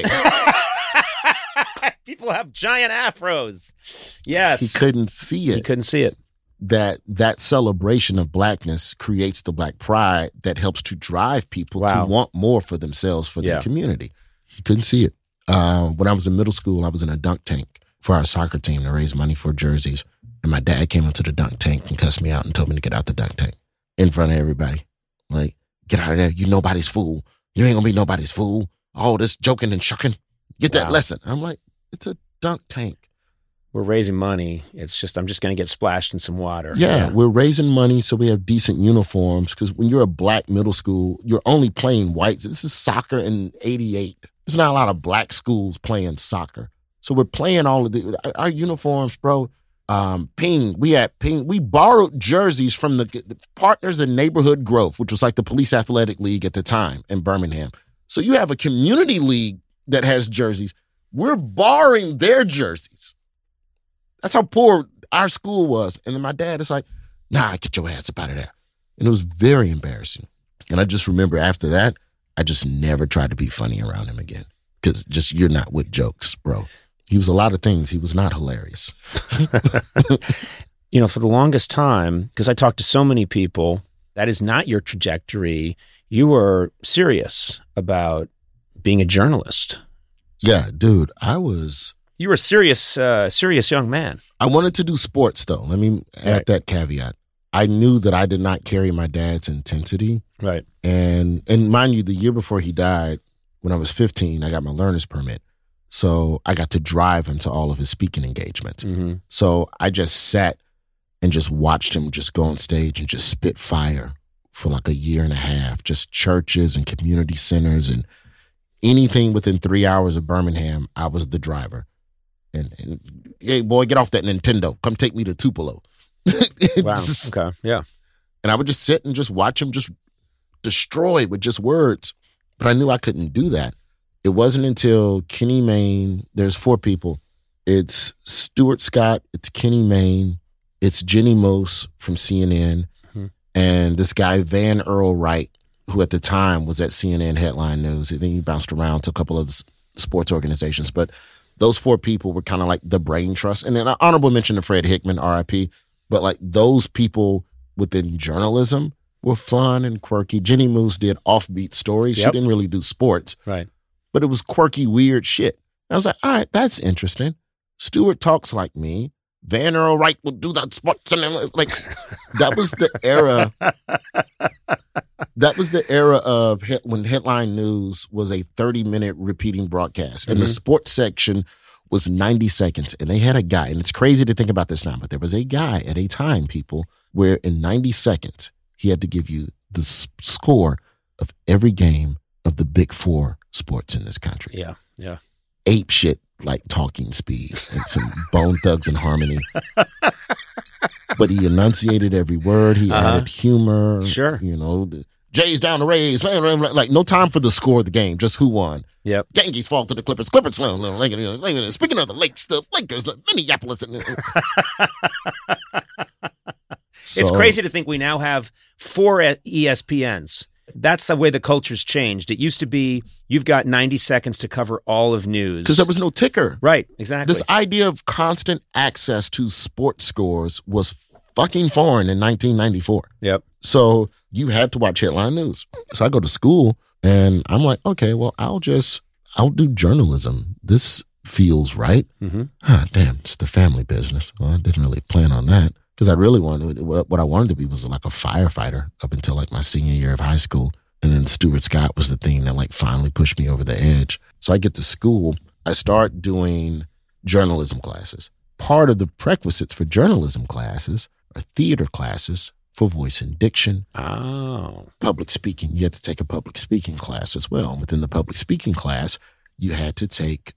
People have giant afros. Yes. He couldn't see He it. couldn't see it. That celebration of blackness creates the black pride that helps to drive people Wow. to want more for themselves, for their Yeah. community. He couldn't see it. When I was in middle school, I was in a dunk tank for our soccer team to raise money for jerseys. And my dad came into the dunk tank and cussed me out and told me to get out the dunk tank in front of everybody. Like, "Get out of there. You nobody's fool. You ain't gonna be nobody's fool. All this joking and shucking. Get that Wow. lesson." I'm like, "It's a dunk tank." We're raising money. It's just, I'm just going to get splashed in some water. Yeah, we're raising money so we have decent uniforms, because when you're a black middle school, you're only playing whites. This is soccer in 88. There's not a lot of black schools playing soccer. So we're playing all of our uniforms, bro. Ping. We borrowed jerseys from the Partners in Neighborhood Growth, which was like the police athletic league at the time in Birmingham. So you have a community league that has jerseys. We're borrowing their jerseys. That's how poor our school was. And then my dad is like, "Nah, get your ass up out of there." And it was very embarrassing. And I just remember after that, I just never tried to be funny around him again. Because just, you're not with jokes, bro. He was a lot of things. He was not hilarious. You know, for the longest time, because I talked to so many people, that is not your trajectory. You were serious about being a journalist. Yeah, dude, You were a serious young man. I wanted to do sports, though. Let me add Right. that caveat. I knew that I did not carry my dad's intensity. Right. And mind you, the year before he died, when I was 15, I got my learner's permit. So I got to drive him to all of his speaking engagements. Mm-hmm. So I just sat and just watched him just go on stage and just spit fire for like a year and a half. Just churches and community centers and anything within 3 hours of Birmingham, I was the driver. And "Hey, boy, get off that Nintendo. Come take me to Tupelo." Wow. Okay. Yeah. And I would just sit and just watch him just destroy with just words. But I knew I couldn't do that. It wasn't until Kenny Mayne, there's 4 people. It's Stuart Scott, it's Kenny Mayne, it's Jenny Mose from CNN, and this guy, Van Earl Wright, who at the time was at CNN Headline News. I think he bounced around to a couple of sports organizations. But those 4 people were kind of like the brain trust. And then an honorable mention to Fred Hickman, RIP. But like those people within journalism were fun and quirky. Jenny Moose did offbeat stories. She Yep. didn't really do sports, Right. but it was quirky, weird shit. I was like, all right, that's interesting. Stewart talks like me. Van Earl Wright will do that sports. And like, that was the era. That was the era of when Headline News was a 30-minute repeating broadcast. And the sports section was 90 seconds. And they had a guy, and it's crazy to think about this now, but there was a guy at a time, people, where in 90 seconds, he had to give you the score of every game of the big 4 sports in this country. Yeah. Yeah. Ape shit like talking speed and some Bone Thugs and Harmony. But he enunciated every word. He added humor. Sure. You know, the Jays down the Rays. Like, no time for the score of the game, just who won. Yep. Yankees fall to the Clippers. Clippers. Speaking of the Lakes, the Lakers, the Minneapolis. It's crazy to think we now have 4 ESPNs. That's the way the culture's changed. It used to be you've got 90 seconds to cover all of news. Because there was no ticker. Right, exactly. This idea of constant access to sports scores was fucking foreign in 1994. Yep. So you had to watch headline news. So I go to school and I'm like, okay, well, I'll do journalism. This feels right. Damn, it's the family business. Well, I didn't really plan on that because I really wanted, what I wanted to be was like a firefighter up until like my senior year of high school. And then Stuart Scott was the thing that like finally pushed me over the edge. So I get to school, I start doing journalism classes. Part of the prerequisites for journalism classes are theater classes for voice and diction. Oh. Public speaking. You had to take a public speaking class as well. And within the public speaking class, you had to take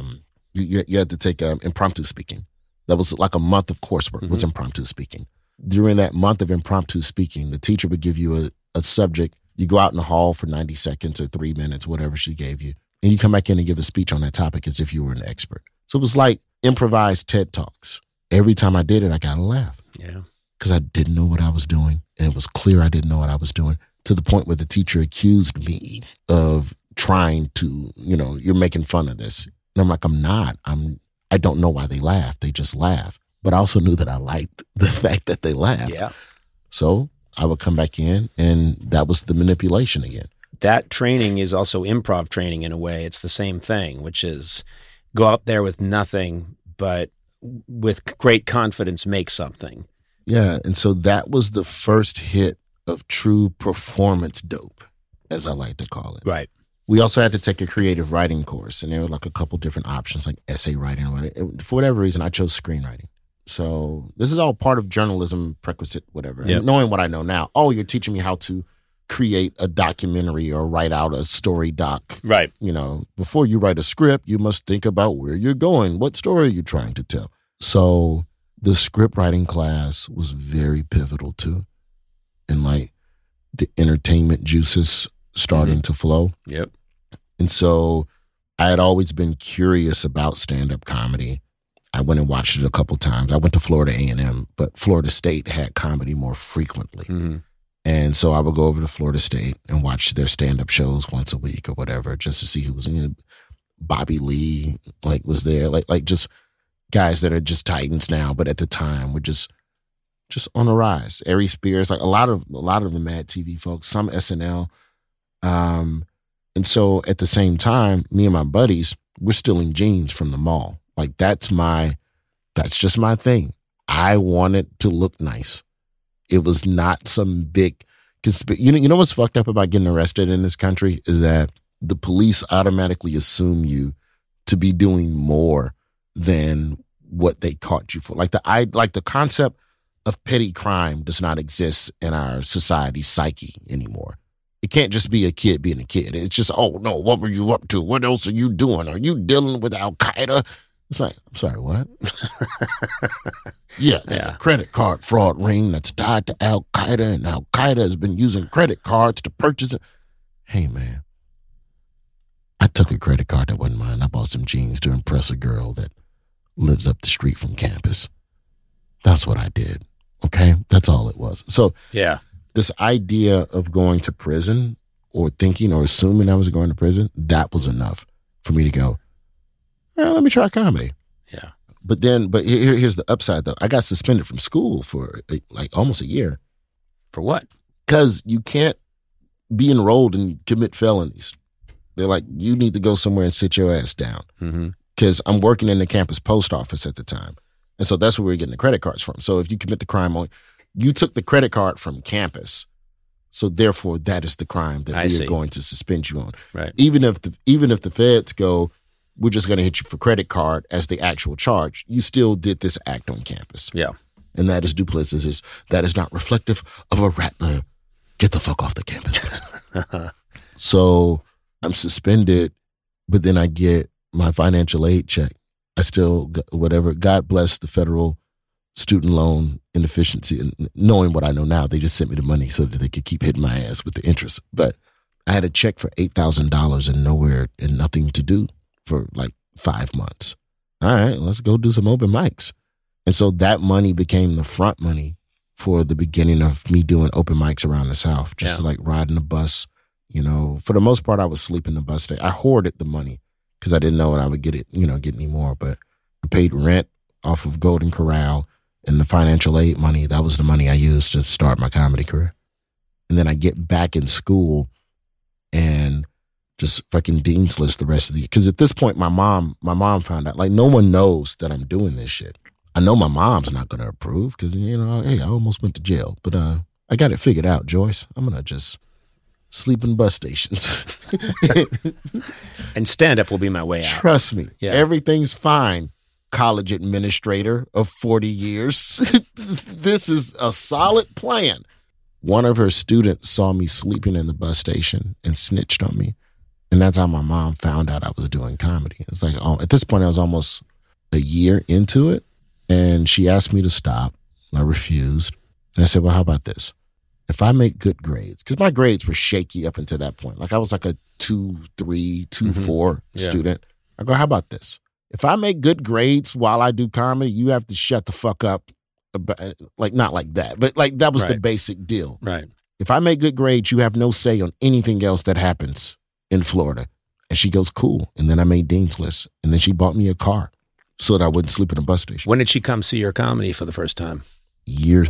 impromptu speaking. That was like a month of coursework was impromptu speaking. During that month of impromptu speaking, the teacher would give you a subject. You go out in the hall for 90 seconds or 3 minutes, whatever she gave you, and you come back in and give a speech on that topic as if you were an expert. So it was like improvised TED Talks. Every time I did it, I got a laugh. Yeah. Because I didn't know what I was doing, and it was clear I didn't know what I was doing, to the point where the teacher accused me of trying to, you're making fun of this. And I'm like, I'm not. I don't know why they laugh. They just laugh. But I also knew that I liked the fact that they laughed. Yeah. So I would come back in, and that was the manipulation again. That training is also improv training in a way. It's the same thing, which is go out there with nothing, but with great confidence, make something. Yeah. And so that was the first hit of true performance dope, as I like to call it. Right. We also had to take a creative writing course, and there were like a couple different options, like essay writing or whatever. For whatever reason, I chose screenwriting. So this is all part of journalism prerequisite, whatever. Yep. And knowing what I know now, you're teaching me how to create a documentary or write out a story doc. Right. Before you write a script, you must think about where you're going. What story are you trying to tell? So the script writing class was very pivotal too. And like the entertainment juices starting to flow. Yep. And so I had always been curious about stand-up comedy. I went and watched it a couple times. I went to Florida A&M, but Florida State had comedy more frequently. Mm-hmm. And so I would go over to Florida State and watch their stand-up shows once a week or whatever, just to see who was in it. Bobby Lee was there, like just guys that are just titans now, but at the time were just on the rise. Ari Spears, like a lot of the Mad TV folks, some SNL. And so at the same time, me and my buddies, we're stealing jeans from the mall. Like that's just my thing. I wanted to look nice. It was not some big, because you know what's fucked up about getting arrested in this country is that the police automatically assume you to be doing more than what they caught you for. Like the concept of petty crime does not exist in our society's psyche anymore. It can't just be a kid being a kid. It's just, oh no, what were you up to? What else are you doing? Are you dealing with Al Qaeda? It's like, I'm sorry, what? There's a credit card fraud ring that's tied to Al Qaeda, and Al Qaeda has been using credit cards to purchase it. Hey, man, I took a credit card that wasn't mine. I bought some jeans to impress a girl that lives up the street from campus. That's what I did, okay? That's all it was. So this idea of going to prison or thinking or assuming I was going to prison, that was enough for me to go, let me try comedy. Yeah. But here's the upside, though. I got suspended from school for like almost a year. For what? Because you can't be enrolled and commit felonies. They're like, you need to go somewhere and sit your ass down. Because I'm working in the campus post office at the time. And so that's where we're getting the credit cards from. So if you commit the crime you took the credit card from campus. So therefore, that is the crime that we are going to suspend you on. Right. Even if the feds go, we're just going to hit you for credit card as the actual charge, you still did this act on campus. Yeah. And that is duplicitous. That is not reflective of a rattler. Get the fuck off the campus, please. So I'm suspended, but then I get my financial aid check. I still, whatever, God bless the federal student loan inefficiency. And knowing what I know now, they just sent me the money so that they could keep hitting my ass with the interest. But I had a check for $8,000 and nowhere and nothing to do for like 5 months. All right, let's go do some open mics. And so that money became the front money for the beginning of me doing open mics around the South, just like riding the bus. For the most part, I was sleeping the bus stay. I hoarded the money because I didn't know when I would get it, get any more. But I paid rent off of Golden Corral, And the financial aid money, that was the money I used to start my comedy career. And then I get back in school and just fucking Dean's List the rest of the year. Because at this point, my mom found out. Like, no one knows that I'm doing this shit. I know my mom's not going to approve because, hey, I almost went to jail. But I got it figured out, Joyce. I'm going to just sleep in bus stations. And stand-up will be my way out. Trust me. Yeah. Everything's fine. College administrator of 40 years. This is a solid plan. One of her students saw me sleeping in the bus station and snitched on me. And that's how my mom found out I was doing comedy. It's like, at this point, I was almost a year into it. And she asked me to stop. I refused. And I said, well, how about this? If I make good grades, because my grades were shaky up until that point. Like I was like a 2.3, 2.4 student. I go, how about this? If I make good grades while I do comedy, you have to shut the fuck up. Like, not like that, but like that was the basic deal. Right. If I make good grades, you have no say on anything else that happens in Florida. And she goes, cool. And then I made Dean's List. And then she bought me a car so that I wouldn't sleep in a bus station. When did she come see your comedy for the first time? Year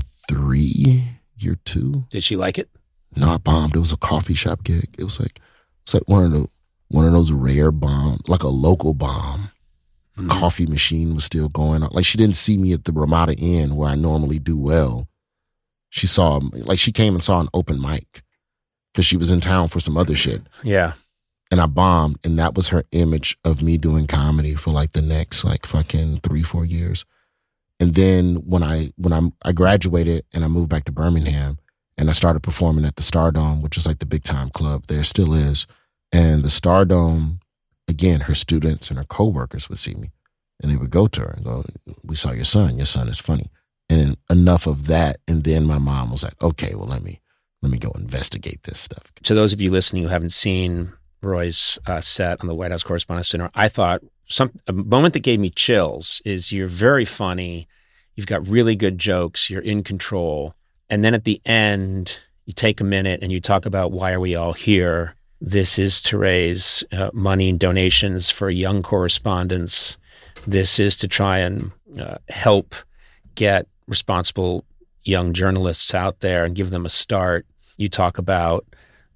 3, year 2. Did she like it? No, I bombed. It was a coffee shop gig. It was like one of those rare bombs, like a local bomb. Mm-hmm. Coffee machine was still going on. Like, she didn't see me at the Ramada Inn where I normally do well. She came and saw an open mic because she was in town for some other shit. Yeah. And I bombed, and that was her image of me doing comedy for like the next like fucking 3-4 years. And then when I graduated and I moved back to Birmingham and I started performing at the Stardome, which is like the big time club there, still is. And the Stardome, again, her students and her coworkers would see me and they would go to her and go, we saw your son is funny. And enough of that. And then my mom was like, okay, well, let me go investigate this stuff. To those of you listening who haven't seen Roy's set on the White House Correspondents' Dinner, I thought a moment that gave me chills is you're very funny. You've got really good jokes. You're in control. And then at the end, you take a minute and you talk about why are we all here? This is to raise money and donations for young correspondents. This is to try and help get responsible young journalists out there and give them a start. You talk about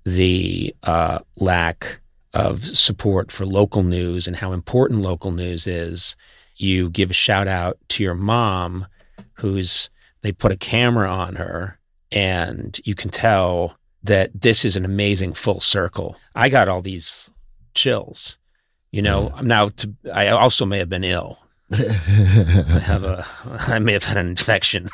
the lack of support for local news and how important local news is. You give a shout out to your mom, they put a camera on her, and you can tell that this is an amazing full circle. I got all these chills. I also may have been ill. I may have had an infection.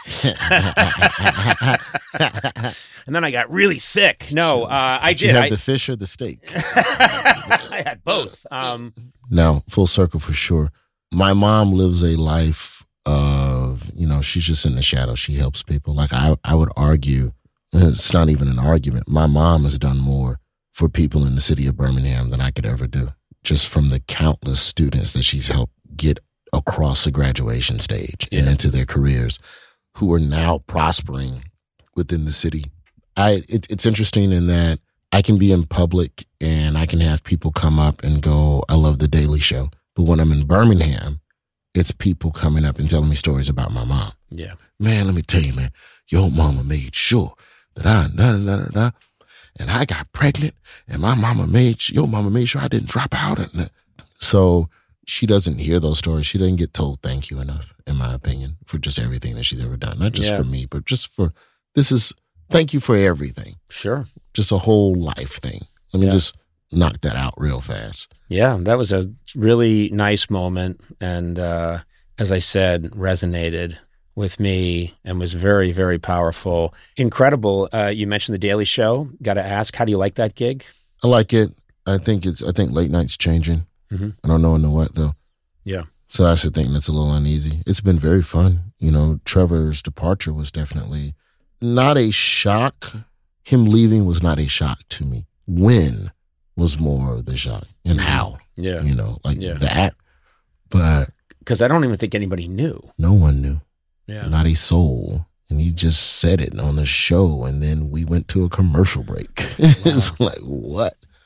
And then I got really sick. No, I did. Did you have the fish or the steak? I had both. No, full circle for sure. My mom lives a life of, she's just in the shadows. She helps people. Like I would argue, it's not even an argument. My mom has done more for people in the city of Birmingham than I could ever do. Just from the countless students that she's helped get across the graduation stage and into their careers who are now prospering within the city. It's interesting in that I can be in public and I can have people come up and go, I love The Daily Show. But when I'm in Birmingham, it's people coming up and telling me stories about my mom. Yeah. Man, let me tell you, man, your mama made sure that and I got pregnant and your mama made sure I didn't drop out. So she doesn't hear those stories. She doesn't get told thank you enough, in my opinion, for just everything that she's ever done. Not just for me, but just for, thank you for everything. Sure. Just a whole life thing. Let me just knock that out real fast. Yeah, that was a really nice moment. And as I said, resonated with me and was very, very powerful. Incredible. You mentioned The Daily Show. Got to ask, how do you like that gig? I like it. I think late night's changing. Mm-hmm. I don't know what though. Yeah. So that's the thing that's a little uneasy. It's been very fun. Trevor's departure was definitely not a shock. Him leaving was not a shock to me. When was more of the shock and how. Yeah. That. But because I don't even think anybody knew. No one knew. Yeah. Not a soul. And he just said it on the show, and then we went to a commercial break. Wow. It's like, what?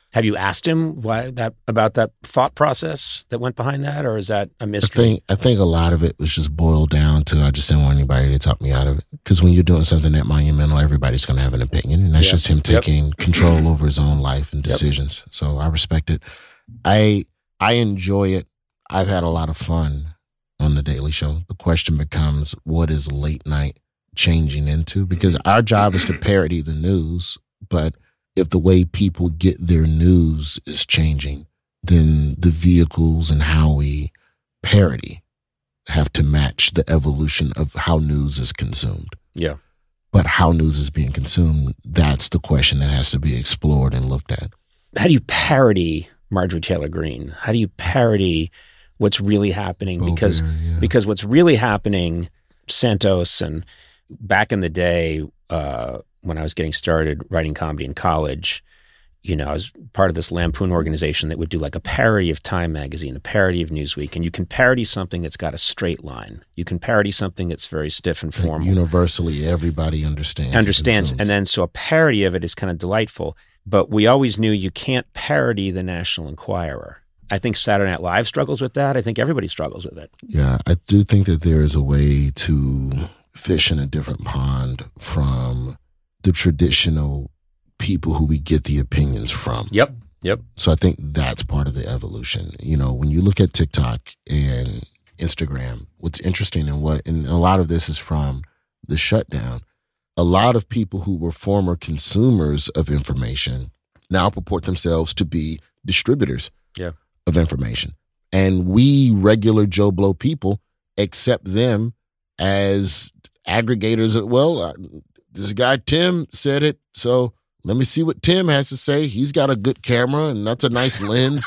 Have you asked him about that thought process that went behind that, or is that a mystery? I think a lot of it was just boiled down to I just didn't want anybody to talk me out of it. Because when you're doing something that monumental, everybody's going to have an opinion, and that's just him taking control over his own life and decisions. So I respect it. I enjoy it. I've had a lot of fun on The Daily Show. The question becomes, what is late night changing into? Because our job is to parody the news, but if the way people get their news is changing, then the vehicles and how we parody have to match the evolution of how news is consumed. Yeah. But how news is being consumed, that's the question that has to be explored and looked at. How do you parody Marjorie Taylor Greene? How do you parody what's really happening? Because what's really happening, Santos, and back in the day, when I was getting started writing comedy in college, I was part of this Lampoon organization that would do like a parody of Time magazine, a parody of Newsweek. And you can parody something that's got a straight line. You can parody something that's very stiff and formal. Universally, everybody understands. And then so a parody of it is kind of delightful. But we always knew you can't parody the National Enquirer. I think Saturday Night Live struggles with that. I think everybody struggles with it. Yeah, I do think that there is a way to fish in a different pond from the traditional people who we get the opinions from. Yep. So I think that's part of the evolution. When you look at TikTok and Instagram, what's interesting and a lot of this is from the shutdown, a lot of people who were former consumers of information now purport themselves to be distributors of information. And we regular Joe Blow people accept them as aggregators of, this guy Tim said it, so let me see what Tim has to say. He's got a good camera, and that's a nice lens.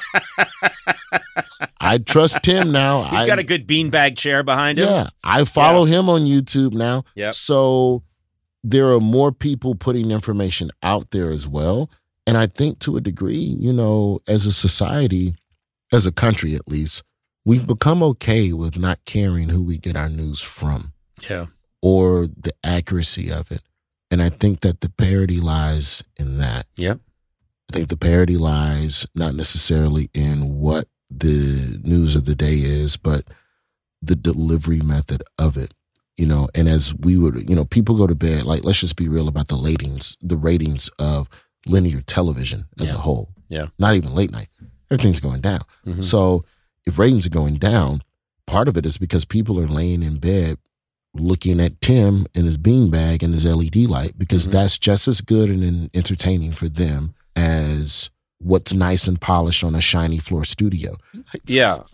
I trust Tim now. He's got a good beanbag chair behind him. Yeah, I follow him on YouTube now. Yep. So there are more people putting information out there as well. And I think to a degree, as a society, as a country at least, we've become okay with not caring who we get our news from. Yeah. Or the accuracy of it. And I think that the parody lies in that. Yep. I think the parody lies not necessarily in what the news of the day is, but the delivery method of it. And as we would, people go to bed, like, let's just be real about the ratings of linear television as a whole. Yeah. Not even late night. Everything's going down. Mm-hmm. So if ratings are going down, part of it is because people are laying in bed looking at Tim in his beanbag and his LED light, because that's just as good and entertaining for them as what's nice and polished on a shiny floor studio. Yeah,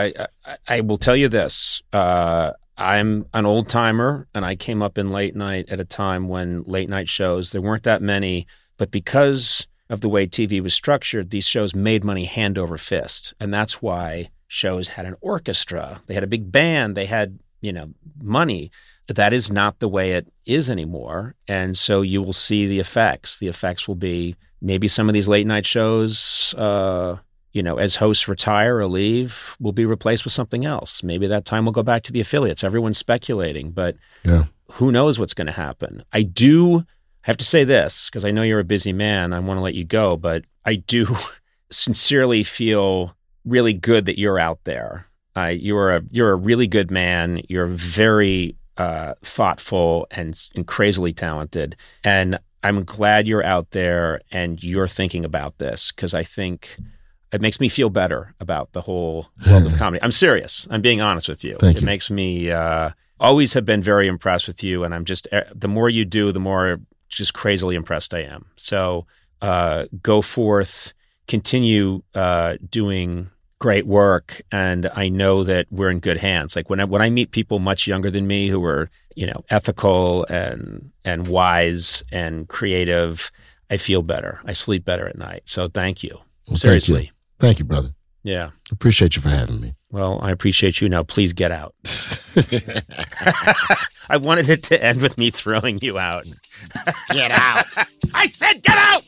I will tell you this. I'm an old timer, and I came up in late night at a time when late night shows, there weren't that many, but because of the way TV was structured, these shows made money hand over fist. And that's why shows had an orchestra. They had a big band. They had money. That is not the way it is anymore. And so you will see the effects. The effects will be maybe some of these late night shows, as hosts retire or leave, will be replaced with something else. Maybe that time will go back to the affiliates. Everyone's speculating, but who knows what's going to happen. I do have to say this, because I know you're a busy man. I want to let you go, but I do sincerely feel really good that you're out there. You're a really good man. You're very thoughtful and crazily talented. And I'm glad you're out there and you're thinking about this, because I think it makes me feel better about the whole world of comedy. I'm serious. I'm being honest with you. Thank you. Makes me always have been very impressed with you. And I'm just, the more you do, the more just crazily impressed I am. So go forth, continue doing great work, and I know that we're in good hands. Like when I meet people much younger than me who are, ethical and wise and creative, I feel better. I sleep better at night. So thank you. Well, seriously. Thank you, brother. Yeah. Appreciate you for having me. Well, I appreciate you. Now, please get out. I wanted it to end with me throwing you out. Get out. I said get out!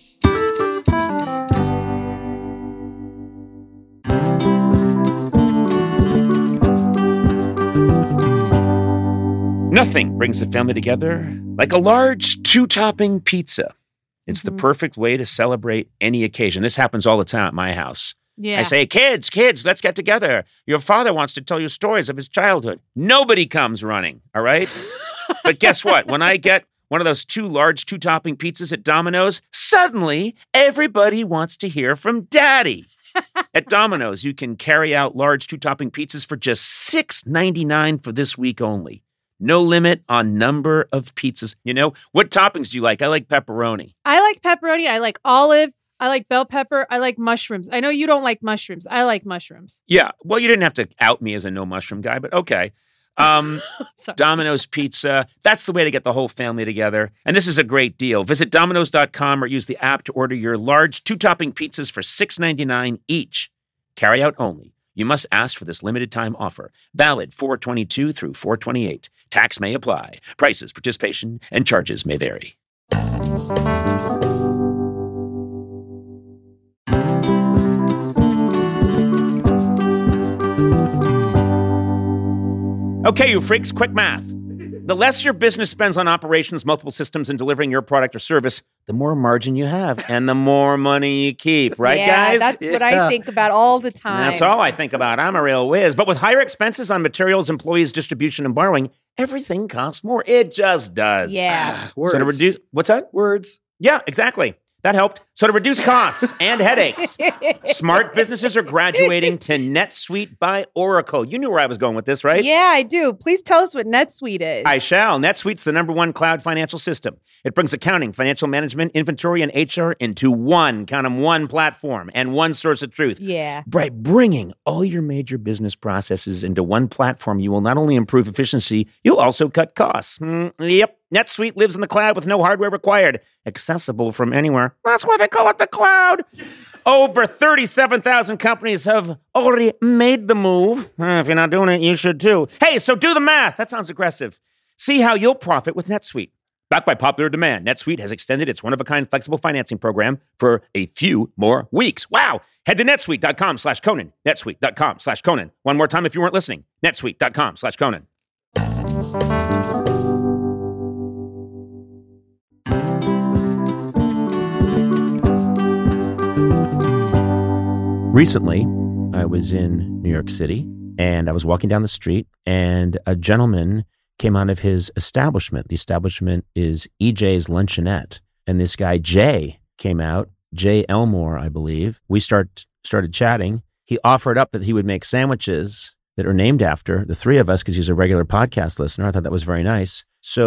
Nothing brings a family together like a large 2-topping pizza. It's the perfect way to celebrate any occasion. This happens all the time at my house. Yeah. I say, kids, let's get together. Your father wants to tell you stories of his childhood. Nobody comes running, all right? But guess what? When I get one of those 2 large 2-topping pizzas at Domino's, suddenly everybody wants to hear from Daddy. At Domino's, you can carry out large 2-topping pizzas for just $6.99 for this week only. No limit on number of pizzas. You know, what toppings do you like? I like pepperoni. I like pepperoni. I like olive. I like bell pepper. I like mushrooms. I know you don't like mushrooms. I like mushrooms. Yeah. Well, you didn't have to out me as a no mushroom guy, but okay. Domino's Pizza. That's the way to get the whole family together. And this is a great deal. Visit Domino's.com or use the app to order your large 2-topping pizzas for $6.99 each. Carry out only. You must ask for this limited time offer. Valid 4/22 through 4/28. Tax may apply. Prices, participation, and charges may vary. Okay, you freaks, quick math. The less your business spends on operations, multiple systems, and delivering your product or service, the more margin you have and the more money you keep. Right, guys? That's what I think about all the time. That's all I think about. I'm a real whiz. But with higher expenses on materials, employees, distribution, and borrowing, everything costs more. It just does. Yeah. Words. So to reduce, what's that? Words. Yeah, exactly. That helped. So to reduce costs and headaches, smart businesses are graduating to NetSuite by Oracle. You knew where I was going with this, right? Yeah, I do. Please tell us what NetSuite is. I shall. NetSuite's the #1 cloud financial system. It brings accounting, financial management, inventory, and HR into one platform and one source of truth. Yeah. By bringing all your major business processes into one platform, you will not only improve efficiency, you'll also cut costs. Yep. NetSuite lives in the cloud with no hardware required, accessible from anywhere. That's why they call it the cloud. Over 37,000 companies have already made the move. If you're not doing it, you should too. Hey, so do the math. That sounds aggressive. See how you'll profit with NetSuite. Backed by popular demand, NetSuite has extended its one-of-a-kind flexible financing program for a few more weeks. Wow! Head to netsuite.com/Conan. netsuite.com/Conan. One more time if you weren't listening. netsuite.com/Conan. Recently, I was in New York City, and I was walking down the street, and a gentleman came out of his establishment. The establishment is EJ's Luncheonette, and this guy, Jay, came out, Jay Elmore, I believe. We started chatting. He offered up that he would make sandwiches that are named after the three of us because he's a regular podcast listener. I thought that was very nice.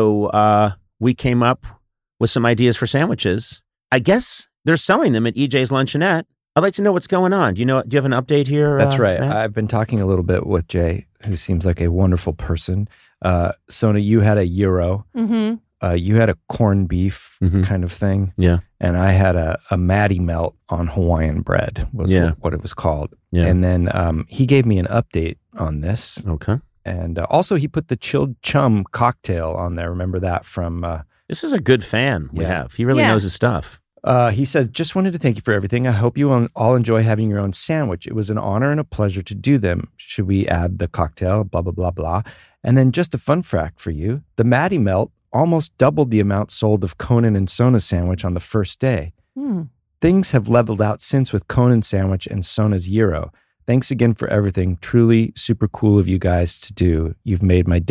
So we came up with some ideas for sandwiches. I guess they're selling them at EJ's Luncheonette. I'd like to know what's going on. Do you have an update here? That's right. Matt? I've been talking a little bit with Jay, who seems like a wonderful person. Sona, you had a gyro. Mm-hmm. You had a corned beef kind of thing. Yeah. And I had a Maddie melt on Hawaiian bread was what it was called. Yeah. And then he gave me an update on this. Okay. And also he put the chilled chum cocktail on there. Remember that from... This is a good fan we Yeah. have. He really knows his stuff. He said, just wanted to thank you for everything. I hope you all enjoy having your own sandwich. It was an honor and a pleasure to do them. Should we add the cocktail? Blah, blah, blah, blah. And then just a fun fact for you. The Maddie Melt almost doubled the amount sold of Conan and Sona's sandwich on the first day. Things have leveled out since with Conan's sandwich and Sona's gyro. Thanks again for everything. Truly super cool of you guys to do. You've made my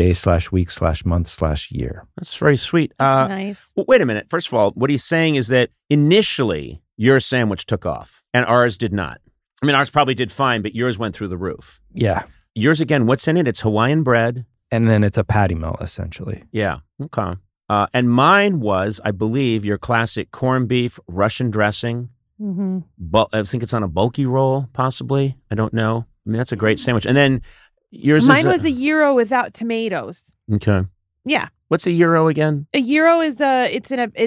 day/week/month/year. That's very sweet. That's nice. Well, wait a minute. First of all, what he's saying is that initially your sandwich took off and ours did not. I mean, ours probably did fine, but yours went through the roof. Yeah. Yours, again, what's in it? It's Hawaiian bread. And then it's a patty melt, essentially. Yeah. Okay. And mine was, I believe, your classic corned beef, Russian dressing. Mm-hmm. I think it's on a bulky roll, possibly. I don't know. I mean, that's a great sandwich. And then yours Mine is was a gyro without tomatoes. Okay. Yeah. What's a gyro again? A gyro is it's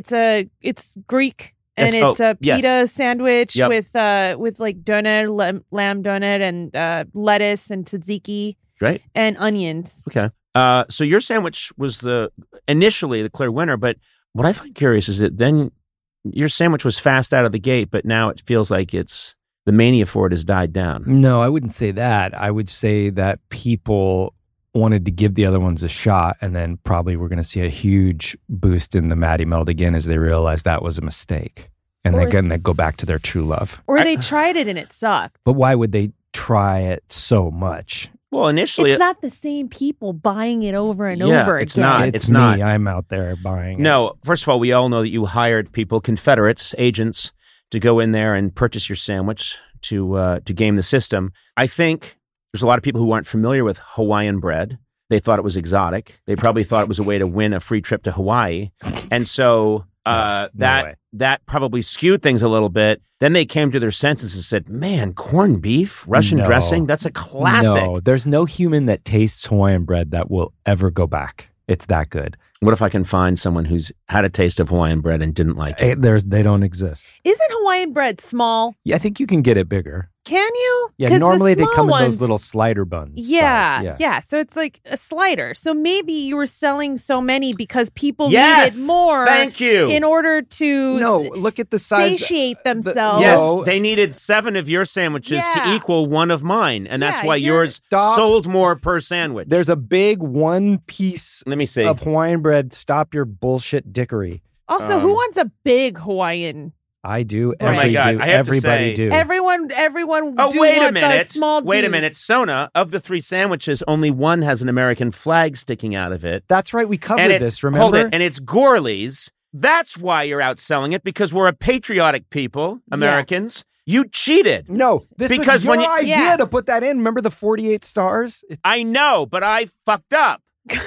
Greek and Yes. it's a pita Yes. sandwich Yep. with like doner, lamb doner and lettuce and tzatziki Right. and onions. Okay. So your sandwich was initially the clear winner, but what I find curious is that then your sandwich was fast out of the gate, but now it feels like the mania for it has died down. No, I wouldn't say that. I would say that people wanted to give the other ones a shot, and then probably we're going to see a huge boost in the Maddie Melt again as they realize that was a mistake. And Or- they're going to go back to their true love. Or they tried it and it sucked. But why would they try it so much? Well, initially, It's not the same people buying it over and Yeah, over it's again. not. It's It's not. me. I'm out there buying it. no. First of all, we all know that you hired people, Confederates, agents, to go in there and purchase your sandwich to game the system. I think there's a lot of people who aren't familiar with Hawaiian bread. They thought it was exotic. They probably thought it was a way to win a free trip to Hawaii, and so No way. that probably skewed things a little bit. Then they came to their senses and said, "Man, corned beef, Russian No. dressing, that's a classic." No, there's no human that tastes Hawaiian bread that will ever go back. It's that good. What if I can find someone who's had a taste of Hawaiian bread and didn't like it? They don't exist. Isn't Hawaiian bread small? Yeah, I think you can get it bigger. Can you? Yeah, 'Cause the normally they small come in ones- those little slider buns. Yeah, size. yeah. So it's like a slider. So maybe you were selling so many because people Yes! needed more Thank you. in order to No, look at the size. satiate themselves. Yes, No. they needed 7 of your sandwiches to Yeah. equal 1 of mine, and that's Yeah, why you're- yours Stop. sold more per sandwich. There's a big one piece Let me see. of Hawaiian bread. Stop your bullshit dickery. Also, who wants a big Hawaiian? I do. Oh my God, do. I have to Everybody say- do. Everyone Oh, do wait a want the minute. small Wait a dudes. minute. Sona, of the 3 sandwiches, only one has an American flag sticking out of it. That's right. We covered And it's, this. Remember? hold it, and it's Gourley's. That's why you're outselling it, because we're a patriotic people, Americans. You cheated. No, this Because was your when you- idea Yeah. to put that in. Remember the 48 stars? I know, but I fucked up.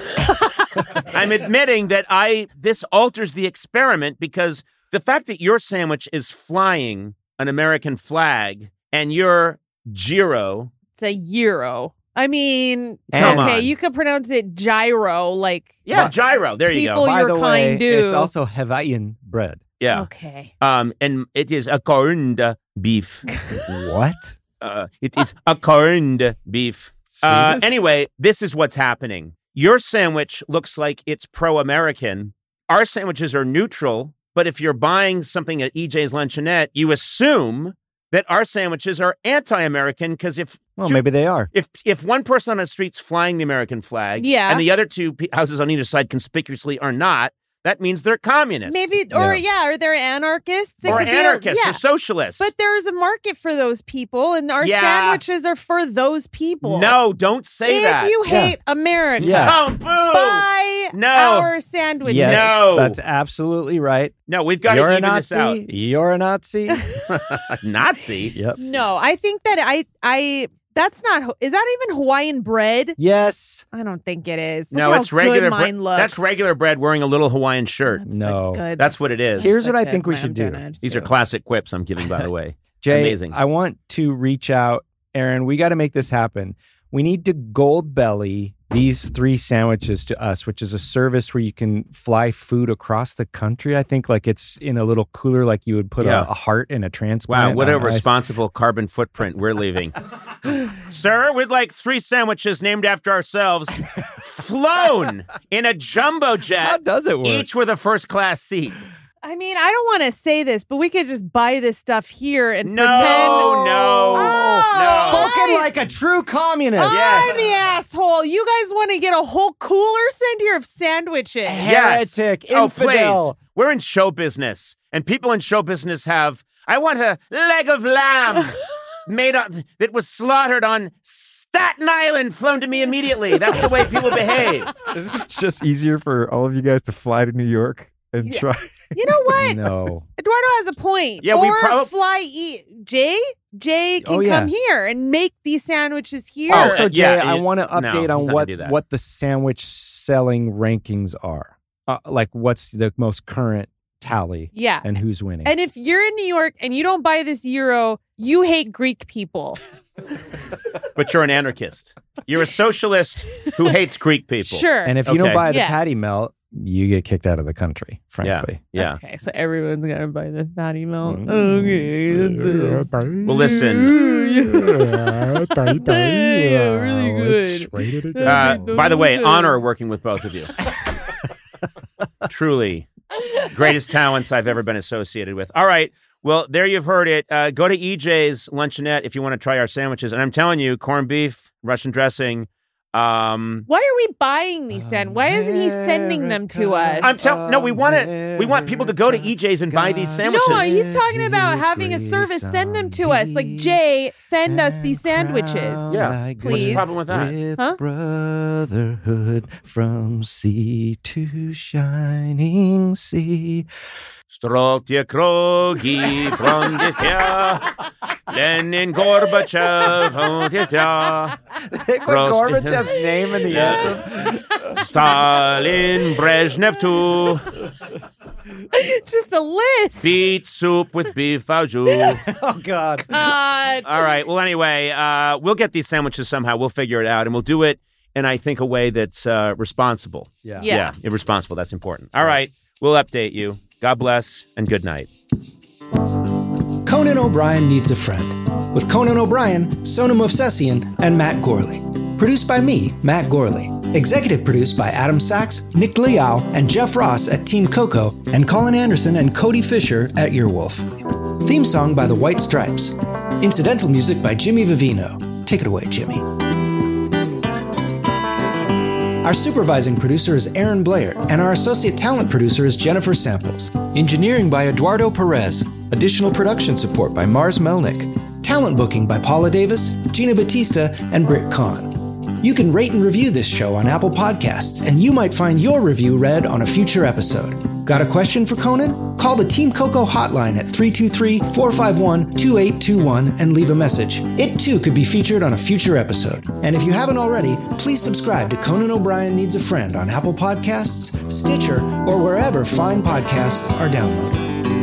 I'm admitting that this alters the experiment, because the fact that your sandwich is flying an American flag and your gyro, It's a gyro. I mean, Come okay, on. you could pronounce it gyro, like gyro. There you People go. By your the way, kind do. it's also Hawaiian bread. Yeah. Okay. And it is a corned beef. What? It is a corned beef. Swedish? Anyway, this is what's happening. Your sandwich looks like it's pro-American. Our sandwiches are neutral, but if you're buying something at EJ's Luncheonette, you assume that our sandwiches are anti-American, because Well, maybe they are. if one person on the street's flying the American flag, Yeah. and the other 2 houses on either side conspicuously are not, that means they're communists. Maybe, or or they're anarchists. It or could be anarchists yeah. or socialists. But there's a market for those people, and our Yeah. sandwiches are for those people. no, don't say if that. you hate America, Yeah. Oh, boo! buy No. our sandwiches. Yes, No. that's absolutely right. No, we've got You're to a even this out. Nazi. You're a Nazi. Nazi? Yep. No, I think that I that's not. Is that even Hawaiian bread? Yes. I don't think it is. Look No, how it's regular good bread. mine looks. That's regular bread wearing a little Hawaiian shirt. That's No. not good. That's what it is. Here's what I That's think we good should lamb do. donut, These are too. classic quips I'm giving, by the way. Jay, Amazing. I want to reach out. Aaron, we got to make this happen. We need to gold belly these 3 sandwiches to us, which is a service where you can fly food across the country. I think like it's in a little cooler, like you would put Yeah. a heart in a transplant. Wow, what a on ice. responsible carbon footprint we're leaving. Sir, we'd like 3 sandwiches named after ourselves, flown in a jumbo How jet, does it work? each with a first class seat. I mean, I don't want to say this, but we could just buy this stuff here and No, pretend. no, no. Spoken like a true communist. Yes. I'm the asshole. You guys want to get a whole cooler sent here of sandwiches. Yes. Heretic, Oh, infidel. please. We're in show business, and people in show business have, I want a leg of lamb that was slaughtered on Staten Island, flown to me immediately. That's the way people behave. Isn't it just easier for all of you guys to fly to New York and try? You know what? No. Eduardo has a point. Yeah, we or fly Jay can Oh, yeah. come here and make these sandwiches here. Also, Jay, yeah, I want to no, update he's not on gonna do that. what the sandwich selling rankings are. Like, what's the most current tally yeah. and who's winning? And if you're in New York and you don't buy this gyro, you hate Greek people. But you're an anarchist. You're a socialist who hates Greek people. Sure. And if you Okay. don't buy the Yeah. patty melt, you get kicked out of the country, frankly. Yeah. Okay, so everyone's gonna buy the patty melt. Mm. Okay, that's it. Well, listen. Really good. By the way, honor working with both of you. Truly, greatest talents I've ever been associated with. All right. Well, there you've heard it. Go to EJ's Luncheonette if you want to try our sandwiches. And I'm telling you, corned beef, Russian dressing, Why are we buying these sandwiches? Why isn't he sending them to us? I'm telling. No, we want people to go to EJ's and buy these sandwiches. No, he's talking about having a service send them to us. Like, Jay, send us these sandwiches. Yeah, please. What's the problem with that? Huh? Brotherhood from sea to shining sea. Strokte krogi from this year. Lenin Gorbachev on this year. They put Gorbachev's name in the anthem. Stalin, Brezhnev too. Just a list. Feet soup with beef au jus. Oh, God. All right. Well, anyway, we'll get these sandwiches somehow. We'll figure it out, and we'll do it in, I think, a way that's responsible. Yeah. Irresponsible. That's important. All right. We'll update you. God bless, and good night. Conan O'Brien Needs a Friend, with Conan O'Brien, Sona Movsesian, and Matt Gorley. Produced by me, Matt Gorley. Executive produced by Adam Sachs, Nick Liao, and Jeff Ross at Team Coco, and Colin Anderson and Cody Fisher at Earwolf. Theme song by The White Stripes. Incidental music by Jimmy Vivino. Take it away, Jimmy. Our supervising producer is Aaron Blair, and our associate talent producer is Jennifer Samples. Engineering by Eduardo Perez. Additional production support by Mars Melnick. Talent booking by Paula Davis, Gina Batista, and Britt Kahn. You can rate and review this show on Apple Podcasts, and you might find your review read on a future episode. Got a question for Conan? Call the Team Coco hotline at 323-451-2821 and leave a message. It too could be featured on a future episode. And if you haven't already, please subscribe to Conan O'Brien Needs a Friend on Apple Podcasts, Stitcher, or wherever fine podcasts are downloaded.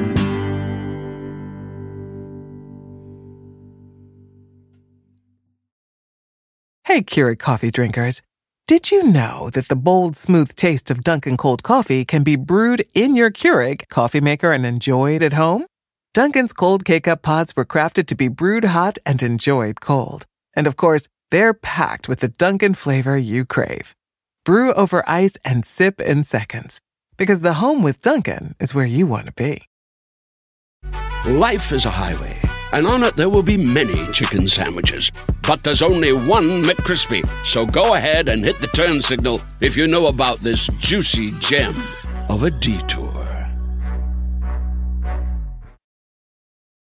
Hey, Keurig coffee drinkers. Did you know that the bold, smooth taste of Dunkin' cold coffee can be brewed in your Keurig coffee maker and enjoyed at home? Dunkin's cold K-Cup pods were crafted to be brewed hot and enjoyed cold. And of course, they're packed with the Dunkin' flavor you crave. Brew over ice and sip in seconds. Because the home with Dunkin' is where you want to be. Life is a highway, and on it there will be many chicken sandwiches. But there's only one McCrispy. So go ahead and hit the turn signal if you know about this juicy gem of a detour.